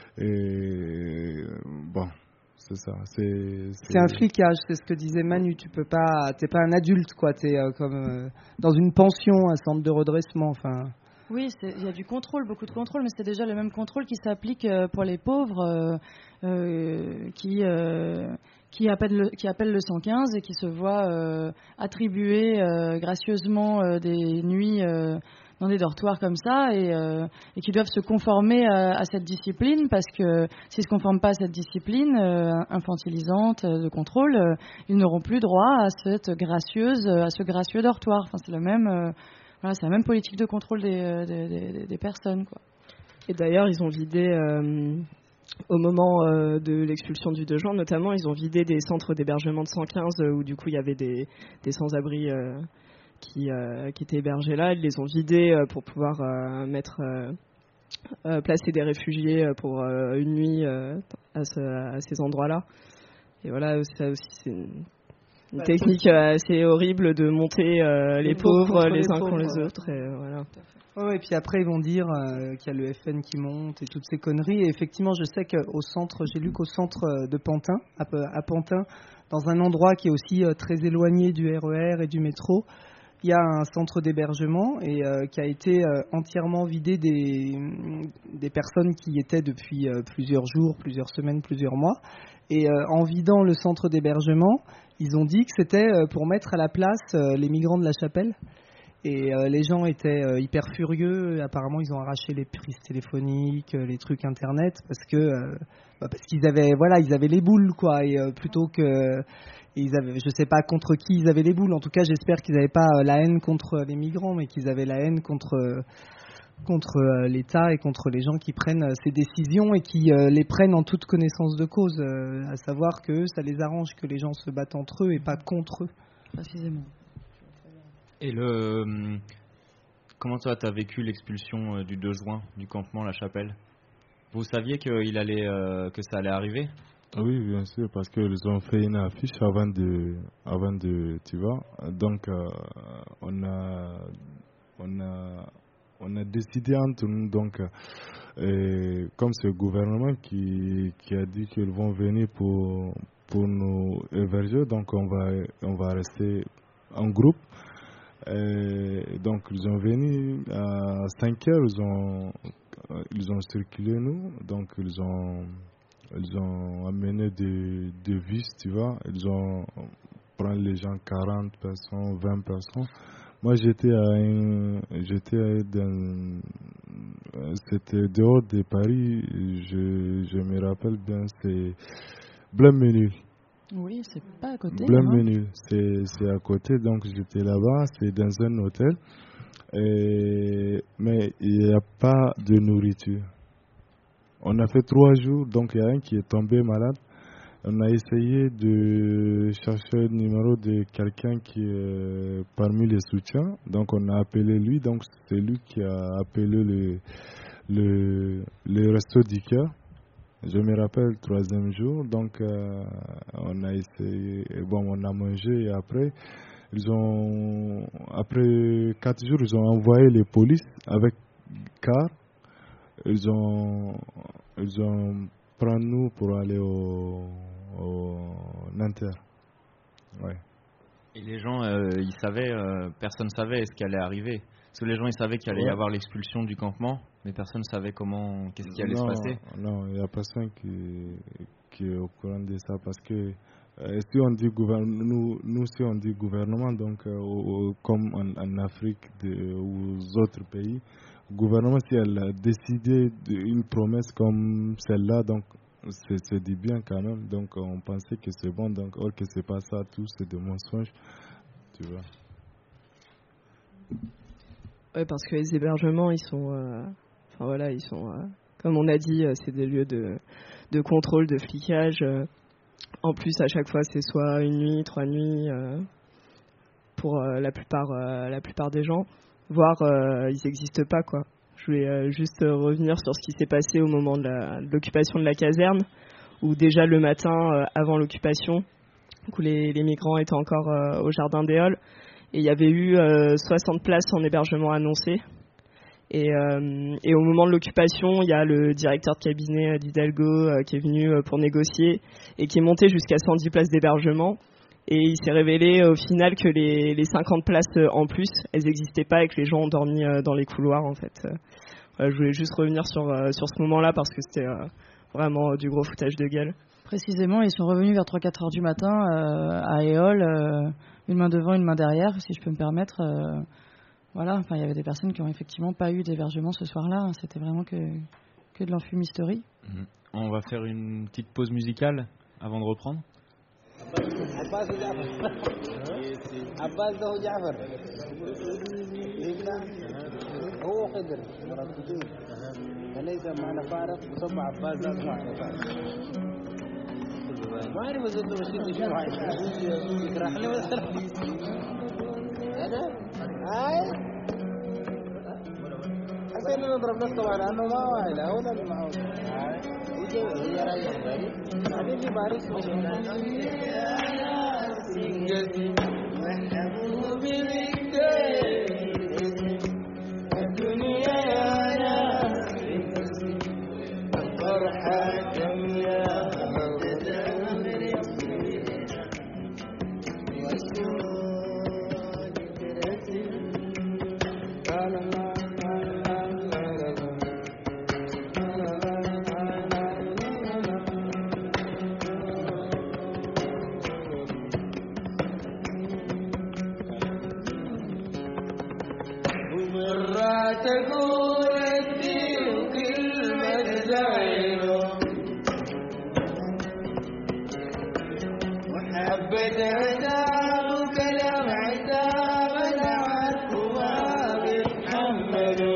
bon. C'est ça. C'est un flicage, c'est ce que disait Manu. T'es pas un adulte, quoi. T'es comme dans une pension, un centre de redressement, enfin. Oui, il y a du contrôle, beaucoup de contrôle, mais c'est déjà le même contrôle qui s'applique pour les pauvres qui appellent le 115 et qui se voient attribuer gracieusement des nuits dans des dortoirs comme ça et qui doivent se conformer à cette discipline, parce que s'ils ne se conforment pas à cette discipline infantilisante de contrôle, ils n'auront plus droit à ce gracieux dortoir. Enfin, c'est la même politique de contrôle des personnes, quoi. Et d'ailleurs, ils ont vidé au moment de l'expulsion du 2 juin, notamment, ils ont vidé des centres d'hébergement de 115 où du coup il y avait des sans-abri qui étaient hébergés là. Ils les ont vidés pour pouvoir placer des réfugiés pour une nuit à ces endroits-là. Et voilà, ça aussi c'est une technique assez horrible de monter les pauvres les uns contre les autres. Et voilà. Et puis après ils vont dire qu'il y a le FN qui monte et toutes ces conneries. Et effectivement, je sais qu'au centre, j'ai lu qu'au centre de Pantin, à Pantin, dans un endroit qui est aussi très éloigné du RER et du métro, il y a un centre d'hébergement et qui a été entièrement vidé des personnes qui y étaient depuis plusieurs jours, plusieurs semaines, plusieurs mois. Et en vidant le centre d'hébergement, ils ont dit que c'était pour mettre à la place les migrants de La Chapelle. Et les gens étaient hyper furieux. Apparemment, ils ont arraché les prises téléphoniques, les trucs internet, parce qu'ils avaient les boules, quoi. Et plutôt que je sais pas contre qui ils avaient les boules. En tout cas, j'espère qu'ils n'avaient pas la haine contre les migrants, mais qu'ils avaient la haine contre l'État et contre les gens qui prennent ces décisions et qui les prennent en toute connaissance de cause, à savoir que ça les arrange que les gens se battent entre eux et pas contre eux. Précisément. Et comment toi t'as vécu l'expulsion du 2 juin du campement La Chapelle? Vous saviez que ça allait arriver? Oui, bien sûr, parce qu'ils ont fait une affiche avant de, tu vois. Donc, on a décidé entre nous, donc, comme c'est le gouvernement qui a dit qu'ils vont venir pour nous héberger, donc on va rester en groupe. Donc, ils ont venu à 5 heures, ils ont circulé nous, donc ils ont amené des vis, tu vois. Ils ont pris les gens 40 personnes, 20 personnes. Moi, c'était dehors de Paris. Je me rappelle bien, c'est Blainmesnil. Oui, c'est pas à côté. Blainmesnil, c'est à côté. Donc, j'étais là-bas. C'est dans un hôtel. Mais il n'y a pas de nourriture. On a fait 3 jours, donc il y a un qui est tombé malade. On a essayé de chercher le numéro de quelqu'un qui est parmi les soutiens. Donc on a appelé lui, donc c'est lui qui a appelé le resto du cœur. Je me rappelle le 3e jour, donc on a essayé, on a mangé et après 4 jours, ils ont envoyé les polices avec car. Ils ont pris nous pour aller au Nanterre. Ouais. Et les gens, ils savaient, personne ne savait ce qui allait arriver. Parce que les gens, ils savaient qu'il allait y avoir l'expulsion du campement, mais personne ne savait qu'est-ce qui allait se passer. Non, il n'y a personne qui est au courant de ça, parce que si on dit si on dit gouvernement, donc comme en Afrique ou aux autres pays, le gouvernement, si elle a décidé une promesse comme celle-là, donc c'est du bien quand même. Donc on pensait que c'est bon, donc or que c'est pas ça, tout c'est des mensonges, tu vois. Ouais, parce que les hébergements, ils sont, comme on a dit, c'est des lieux de contrôle, de flicage. En plus, à chaque fois, c'est soit une nuit, 3 nuits, pour la plupart des gens. Voire, ils n'existent pas, quoi. Je voulais juste revenir sur ce qui s'est passé au moment de l'occupation de la caserne, où déjà le matin, avant l'occupation, où les migrants étaient encore au Jardin des Halles, et il y avait eu 60 places en hébergement annoncées. Et au moment de l'occupation, il y a le directeur de cabinet d'Hidalgo qui est venu pour négocier et qui est monté jusqu'à 110 places d'hébergement. Et il s'est révélé au final que les 50 places en plus, elles n'existaient pas et que les gens ont dormi dans les couloirs, en fait. Je voulais juste revenir sur ce moment-là parce que c'était vraiment du gros foutage de gueule. Précisément, ils sont revenus vers 3-4 heures du matin à Éole, une main devant, une main derrière, si je peux me permettre. Voilà, enfin, il y avait des personnes qui n'ont effectivement pas eu d'hébergement ce soir-là. C'était vraiment que de l'enfumisterie. On va faire une petite pause musicale avant de reprendre. هو خضر فليس معنا فارق وصب عباس ذات ما اعرف اذا انتم ماشيين شو يقرح لي ولا انا هاي حسين نضرب نفسه على انه ما واعي لا ولا اللي معه يجي هي رايح بالي بعدين في باريس الدنيا يا ناس الفرحة كم يا تقول الدين كلمة زينه محبة عتاب وكلام عتاب أنا عارفه ما بيتحمله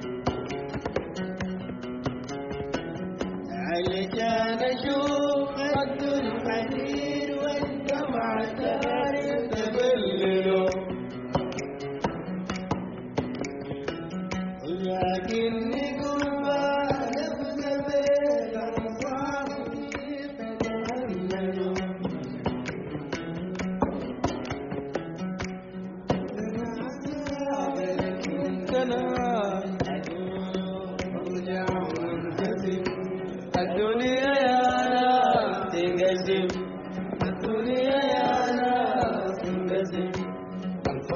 علشان أشوف رد الحنين والدمع تاريخ تبلله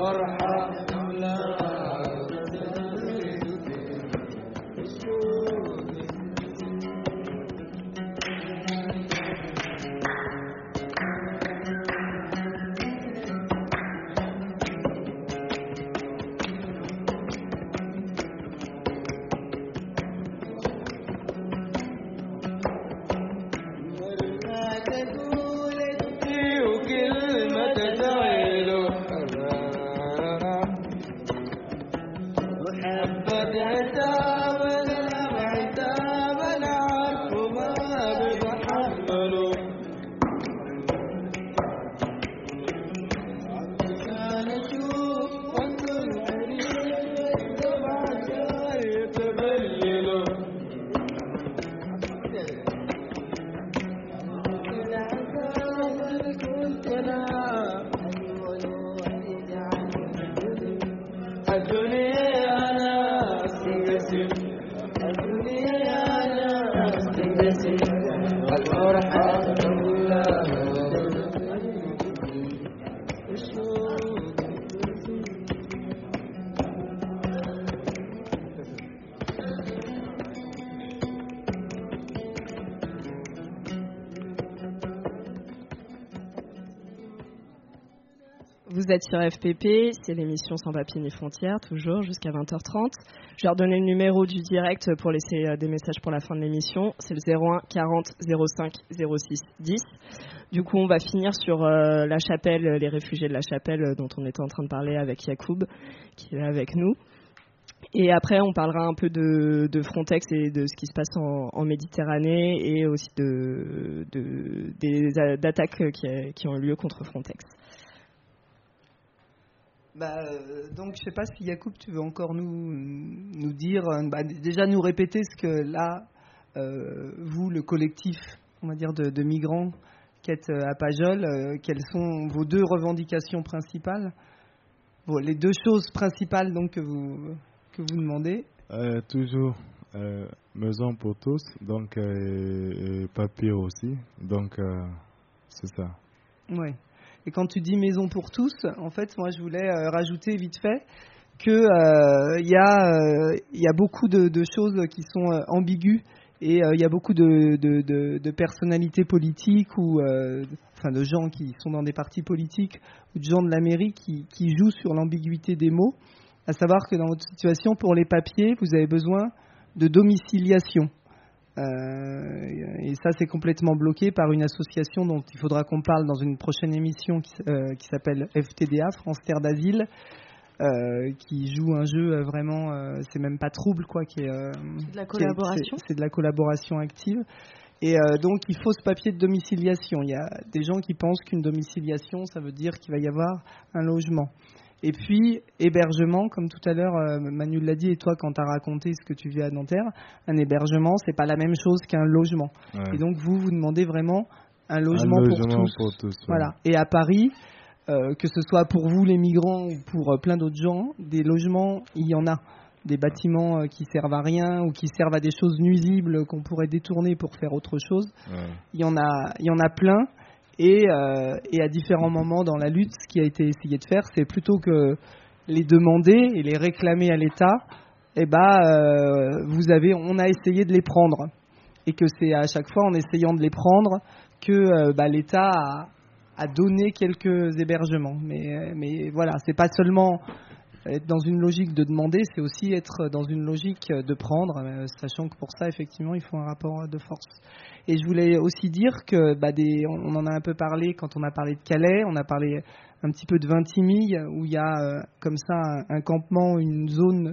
Vous êtes sur FPP, c'est l'émission Sans Papiers ni Frontières, toujours jusqu'à 20h30. Je vais leur donner le numéro du direct pour laisser des messages pour la fin de l'émission. C'est le 01 40 05 06 10. Du coup, on va finir sur la chapelle, les réfugiés de la chapelle dont on était en train de parler avec Yacoub, qui est là avec nous. Et après, on parlera un peu de Frontex et de ce qui se passe en Méditerranée et aussi d'attaques qui ont eu lieu contre Frontex. Donc, je ne sais pas si Yacoub, tu veux encore nous dire, déjà nous répéter ce que là, vous, le collectif, on va dire, de migrants qui êtes à Pajol, quelles sont vos deux revendications principales, les deux choses principales donc, que vous demandez. Toujours maison pour tous, donc papier aussi, donc c'est ça. Oui. Et quand tu dis maison pour tous, en fait, moi, je voulais rajouter vite fait que y a beaucoup de choses qui sont ambiguës et il y a beaucoup de personnalités politiques ou de gens qui sont dans des partis politiques ou de gens de la mairie qui jouent sur l'ambiguïté des mots. À savoir que dans votre situation, pour les papiers, vous avez besoin de domiciliation. Et ça, c'est complètement bloqué par une association dont il faudra qu'on parle dans une prochaine émission qui s'appelle FTDA, France Terre d'Asile, qui joue un jeu vraiment, c'est même pas trouble, quoi. C'est de la collaboration. C'est de la collaboration active. Et donc, il faut ce papier de domiciliation. Il y a des gens qui pensent qu'une domiciliation, ça veut dire qu'il va y avoir un logement. Et puis, hébergement, comme tout à l'heure, Manu l'a dit, et toi, quand tu as raconté ce que tu vis à Nanterre, un hébergement, c'est pas la même chose qu'un logement. Ouais. Et donc, vous demandez vraiment un logement pour tous. Voilà. Et à Paris, que ce soit pour vous, les migrants, ou pour plein d'autres gens, des logements, il y en a. Des bâtiments qui servent à rien ou qui servent à des choses nuisibles qu'on pourrait détourner pour faire autre chose. Ouais. Il y en a plein. Et à différents moments dans la lutte, ce qui a été essayé de faire, c'est plutôt que les demander et les réclamer à l'État, on a essayé de les prendre. Et que c'est à chaque fois en essayant de les prendre que l'État a donné quelques hébergements. Mais voilà, c'est pas seulement être dans une logique de demander, c'est aussi être dans une logique de prendre, sachant que pour ça, effectivement, il faut un rapport de force. Et je voulais aussi dire que, on en a un peu parlé quand on a parlé de Calais, on a parlé un petit peu de Vintimille, où il y a comme ça un campement, une zone,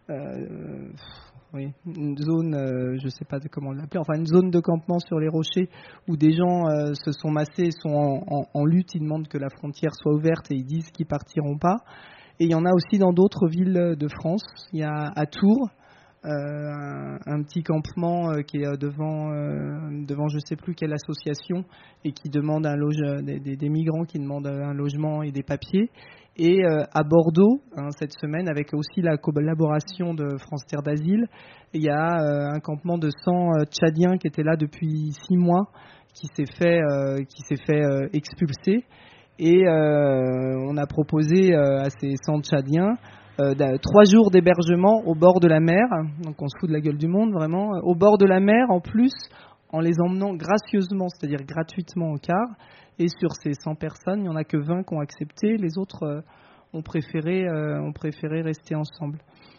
je ne sais pas comment l'appeler, enfin une zone de campement sur les rochers, où des gens se sont massés, sont en lutte, ils demandent que la frontière soit ouverte et ils disent qu'ils partiront pas. Et il y en a aussi dans d'autres villes de France. Il y a à Tours un petit campement qui est devant je ne sais plus quelle association et qui demande des migrants qui demandent un logement et des papiers. Et à Bordeaux, cette semaine, avec aussi la collaboration de France Terre d'Asile, il y a un campement de 100 Tchadiens qui étaient là depuis 6 mois, qui s'est fait expulser. Et on a proposé à ces 100 Tchadiens 3 jours d'hébergement au bord de la mer. Donc on se fout de la gueule du monde, vraiment. Au bord de la mer, en plus, en les emmenant gracieusement, c'est-à-dire gratuitement au car. Et sur ces 100 personnes, il n'y en a que 20 qui ont accepté. Les autres ont préféré rester ensemble.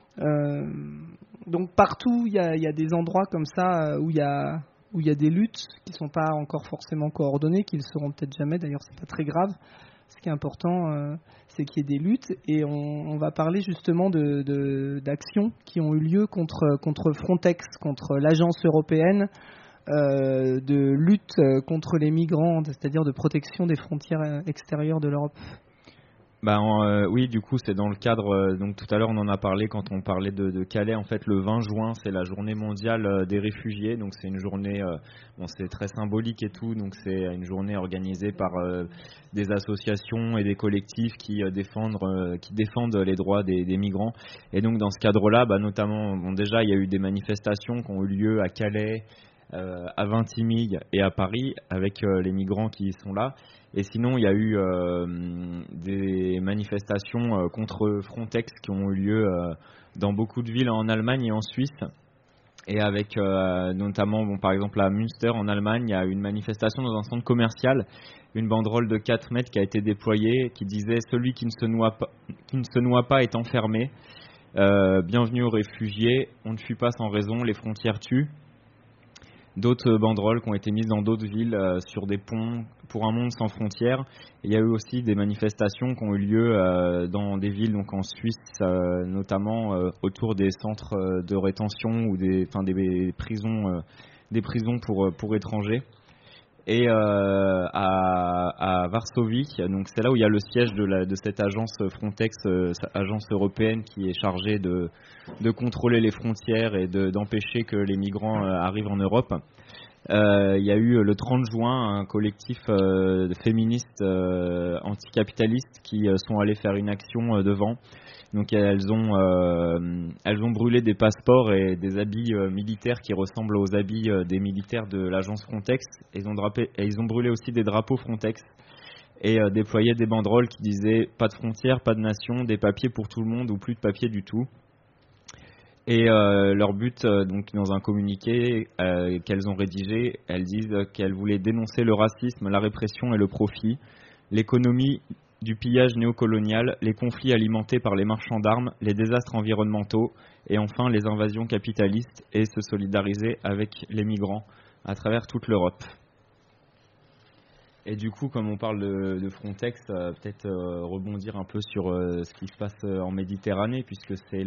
Donc partout, il y a des endroits comme ça où il y a des luttes qui ne sont pas encore forcément coordonnées, qui ne le seront peut-être jamais, d'ailleurs c'est pas très grave. Ce qui est important, c'est qu'il y ait des luttes, et on va parler justement d'actions qui ont eu lieu contre Frontex, contre l'agence européenne de lutte contre les migrants, c'est-à-dire de protection des frontières extérieures de l'Europe. Oui, du coup, c'est dans le cadre. Donc, tout à l'heure, on en a parlé quand on parlait de Calais. En fait, le 20 juin, c'est la journée mondiale des réfugiés. Donc, c'est une journée, c'est très symbolique et tout. Donc, c'est une journée organisée par des associations et des collectifs qui défendent les droits des migrants. Et donc, dans ce cadre-là, notamment, déjà, il y a eu des manifestations qui ont eu lieu à Calais, à Vintimille et à Paris avec les migrants qui sont là. Et sinon, il y a eu des manifestations contre Frontex qui ont eu lieu dans beaucoup de villes en Allemagne et en Suisse. Et avec notamment, par exemple, à Münster en Allemagne, il y a eu une manifestation dans un centre commercial, une banderole de 4 mètres qui a été déployée qui disait « Celui qui ne se noie pas est enfermé. Bienvenue aux réfugiés. On ne fuit pas sans raison. Les frontières tuent. » D'autres banderoles qui ont été mises dans d'autres villes sur des ponts pour un monde sans frontières. Et il y a eu aussi des manifestations qui ont eu lieu dans des villes, donc en Suisse notamment, autour des centres de rétention ou des prisons pour étrangers. Et à Varsovie, donc c'est là où il y a le siège de cette agence Frontex, agence européenne qui est chargée de contrôler les frontières et d'empêcher que les migrants arrivent en Europe. Il y a eu le 30 juin un collectif de féministes anticapitalistes qui sont allés faire une action devant. Donc elles ont brûlé des passeports et des habits militaires qui ressemblent aux habits des militaires de l'agence Frontex. Et ils ont brûlé aussi des drapeaux Frontex et déployé des banderoles qui disaient « Pas de frontières, pas de nation, des papiers pour tout le monde ou plus de papiers du tout ». Et leur but, donc dans un communiqué qu'elles ont rédigé, elles disent qu'elles voulaient dénoncer le racisme, la répression et le profit, l'économie du pillage néocolonial, les conflits alimentés par les marchands d'armes, les désastres environnementaux et enfin les invasions capitalistes, et se solidariser avec les migrants à travers toute l'Europe. Et du coup, comme on parle de Frontex, peut-être rebondir un peu sur ce qui se passe en Méditerranée, puisque c'est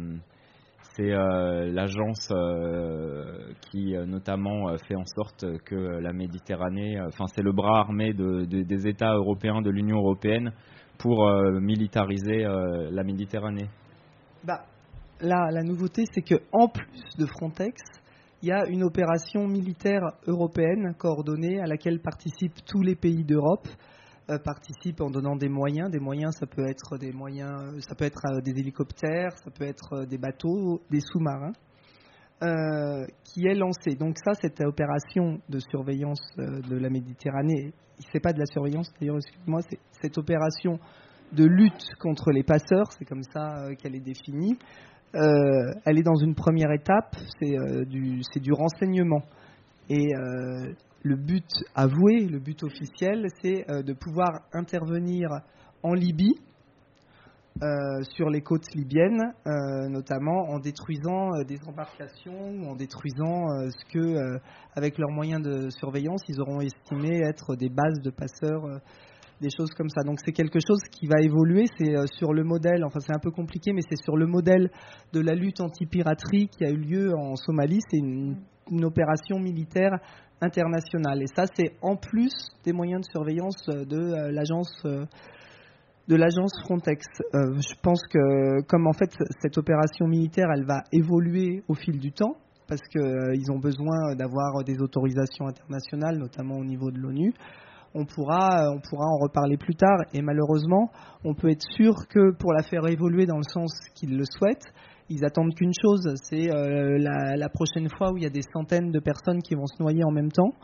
l'agence qui notamment fait en sorte que la Méditerranée, c'est le bras armé des États européens, de l'Union européenne, pour militariser la Méditerranée. Là, la nouveauté, c'est qu'en plus de Frontex, il y a une opération militaire européenne coordonnée à laquelle participent tous les pays d'Europe. Participent en donnant des moyens. Des moyens, ça peut être des hélicoptères, ça peut être des bateaux, des sous-marins, qui est lancée. Donc ça, cette opération de surveillance de la Méditerranée, c'est pas de la surveillance d'ailleurs, excuse-moi, c'est cette opération de lutte contre les passeurs, c'est comme ça qu'elle est définie. Elle est dans une première étape, c'est du renseignement. Et le but avoué, le but officiel, c'est de pouvoir intervenir en Libye, sur les côtes libyennes, notamment en détruisant des embarcations, ou en détruisant ce que, avec leurs moyens de surveillance, ils auront estimé être des bases de passeurs, des choses comme ça. Donc c'est quelque chose qui va évoluer, c'est sur le modèle, c'est un peu compliqué, mais c'est sur le modèle de la lutte anti-piraterie qui a eu lieu en Somalie. C'est une opération militaire internationale. Et ça, c'est en plus des moyens de surveillance de l'agence Frontex. Je pense que comme en fait cette opération militaire, elle va évoluer au fil du temps, parce qu'ils ont besoin d'avoir des autorisations internationales, notamment au niveau de l'ONU. On pourra en reparler plus tard, et malheureusement, on peut être sûr que pour la faire évoluer dans le sens qu'ils le souhaitent, ils attendent qu'une chose, c'est la prochaine fois où il y a des centaines de personnes qui vont se noyer en même temps,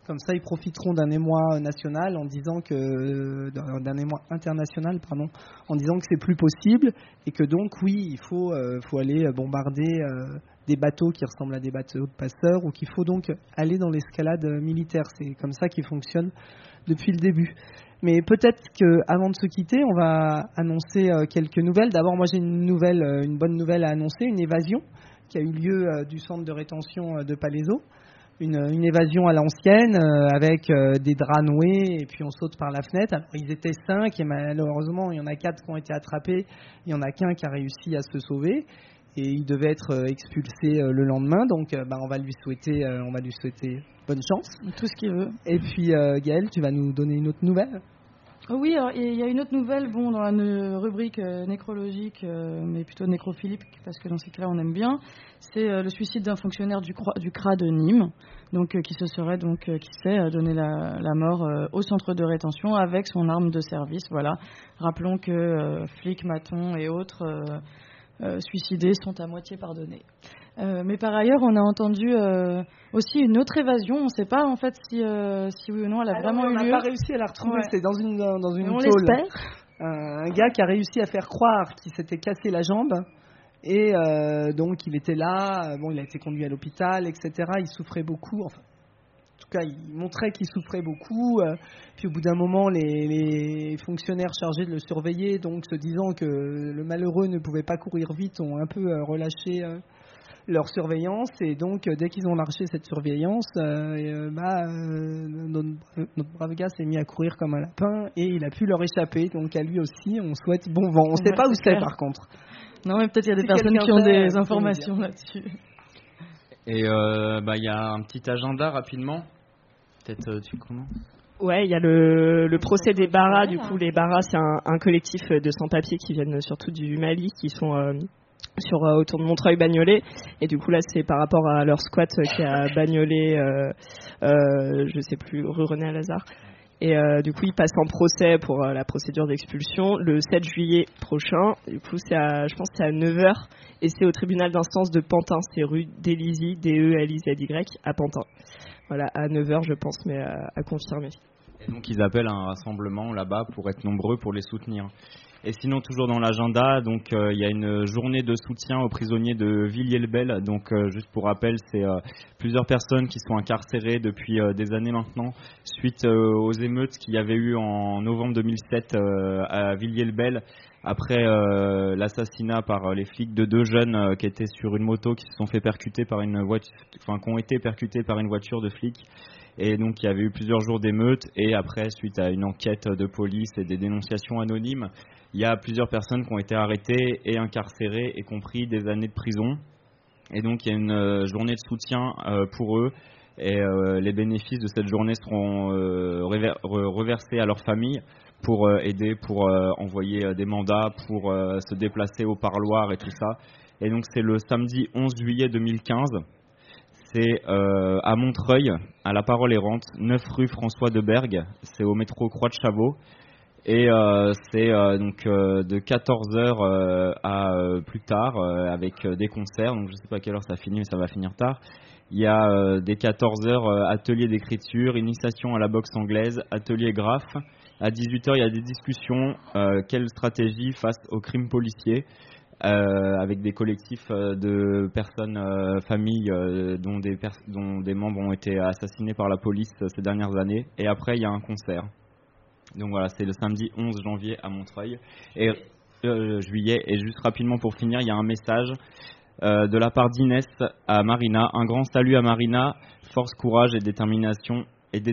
Comme ça, ils profiteront d'un émoi national en disant que d'un émoi international, pardon, en disant que c'est plus possible et que donc oui, il faut aller bombarder des bateaux qui ressemblent à des bateaux de passeurs ou qu'il faut donc aller dans l'escalade militaire. C'est comme ça qu'il fonctionne depuis le début. Mais peut-être qu'avant de se quitter, on va annoncer quelques nouvelles. D'abord, moi j'ai une bonne nouvelle à annoncer, une évasion qui a eu lieu du centre de rétention de Palaiseau. Une évasion à l'ancienne avec des draps noués et puis on saute par la fenêtre. Alors, ils étaient 5 et malheureusement il y en a 4 qui ont été attrapés, il y en a qu'un qui a réussi à se sauver et il devait être expulsé le lendemain. Donc on va lui souhaiter bonne chance, tout ce qu'il veut. Et puis Gaëlle, tu vas nous donner une autre nouvelle. Oui, alors il y a une autre nouvelle, dans la rubrique nécrologique, mais plutôt nécrophilique, parce que dans ces cas-là on aime bien. C'est le suicide d'un fonctionnaire du CRA de Nîmes, qui se serait qui s'est donné la mort au centre de rétention avec son arme de service. Voilà. Rappelons que flics, matons et autres suicidés sont à moitié pardonnés. Mais par ailleurs, on a entendu aussi une autre évasion. On ne sait pas en fait si oui ou non elle a vraiment eu lieu. On n'a pas réussi à la retrouver. Ouais. C'est dans une on tôle. L'espère. Un gars qui a réussi à faire croire qu'il s'était cassé la jambe et donc il était là. Il a été conduit à l'hôpital, etc. Il souffrait beaucoup. Enfin, en tout cas, il montrait qu'il souffrait beaucoup. Puis au bout d'un moment, les fonctionnaires chargés de le surveiller, donc se disant que le malheureux ne pouvait pas courir vite, ont un peu relâché leur surveillance, et donc dès qu'ils ont lâché cette surveillance, notre brave gars s'est mis à courir comme un lapin et il a pu leur échapper. Donc à lui aussi, on souhaite bon vent. On ne sait pas où c'est par contre. Non, mais peut-être il y a des personnes qui ont des informations là-dessus. Et il y a un petit agenda rapidement. Peut-être tu commences. Ouais, il y a le procès des Baras. Du coup, les Baras, c'est un collectif de sans-papiers qui viennent surtout du Mali, qui sont autour de Montreuil-Bagnolet, et du coup là c'est par rapport à leur squat qui a Bagnolet, je sais plus, rue René Lazare, et du coup ils passent en procès pour la procédure d'expulsion le 7 juillet prochain. Du coup je pense que c'est à 9h et c'est au tribunal d'instance de Pantin, c'est rue d'Élisy, D-E-L-I-Z-Y, à Pantin. Voilà, à 9h je pense, mais à confirmer. Et donc ils appellent un rassemblement là-bas pour être nombreux pour les soutenir. Et sinon, toujours dans l'agenda, donc il y a une journée de soutien aux prisonniers de Villiers-le-Bel. Donc, juste pour rappel, c'est plusieurs personnes qui sont incarcérées depuis des années maintenant, suite aux émeutes qu'il y avait eu en novembre 2007 à Villiers-le-Bel, après l'assassinat par les flics de 2 jeunes qui étaient sur une moto, qui se sont fait percuter par une voiture, qui ont été percutés par une voiture de flics. Et donc, il y avait eu plusieurs jours d'émeutes. Et après, suite à une enquête de police et des dénonciations anonymes, il y a plusieurs personnes qui ont été arrêtées et incarcérées et qui ont pris des années de prison. Et donc, il y a une journée de soutien pour eux. Et les bénéfices de cette journée seront reversés à leurs familles pour aider, pour envoyer des mandats, pour se déplacer au parloir et tout ça. Et donc, c'est le samedi 11 juillet 2015. C'est à Montreuil, à la Parole Errante, 9 rue François de Bergue. C'est au métro Croix de Chavaux. Et c'est donc de 14h à plus tard, avec des concerts. Donc je ne sais pas à quelle heure ça finit, mais ça va finir tard. Il y a des 14h atelier d'écriture, initiation à la boxe anglaise, atelier graphe. À 18h, il y a des discussions, quelle stratégie face au crime policier. Avec des collectifs de personnes, familles dont des membres ont été assassinés par la police ces dernières années. Et après, il y a un concert. Donc voilà, c'est le samedi 11 janvier à Montreuil. Et juillet. Et juste rapidement pour finir, il y a un message de la part d'Inès à Marina. Un grand salut à Marina. Force, courage et détermination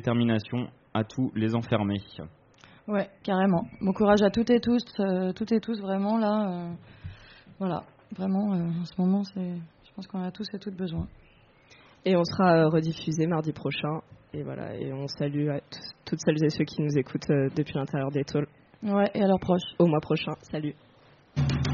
à tous les enfermés. Ouais, carrément. Bon courage à toutes et tous vraiment là. Voilà, vraiment, en ce moment, je pense qu'on a tous et toutes besoin. Et on sera rediffusé mardi prochain. Et voilà, et on salue toutes celles et ceux qui nous écoutent depuis l'intérieur des tôles. Ouais, et à leurs proches. Au mois prochain. Salut.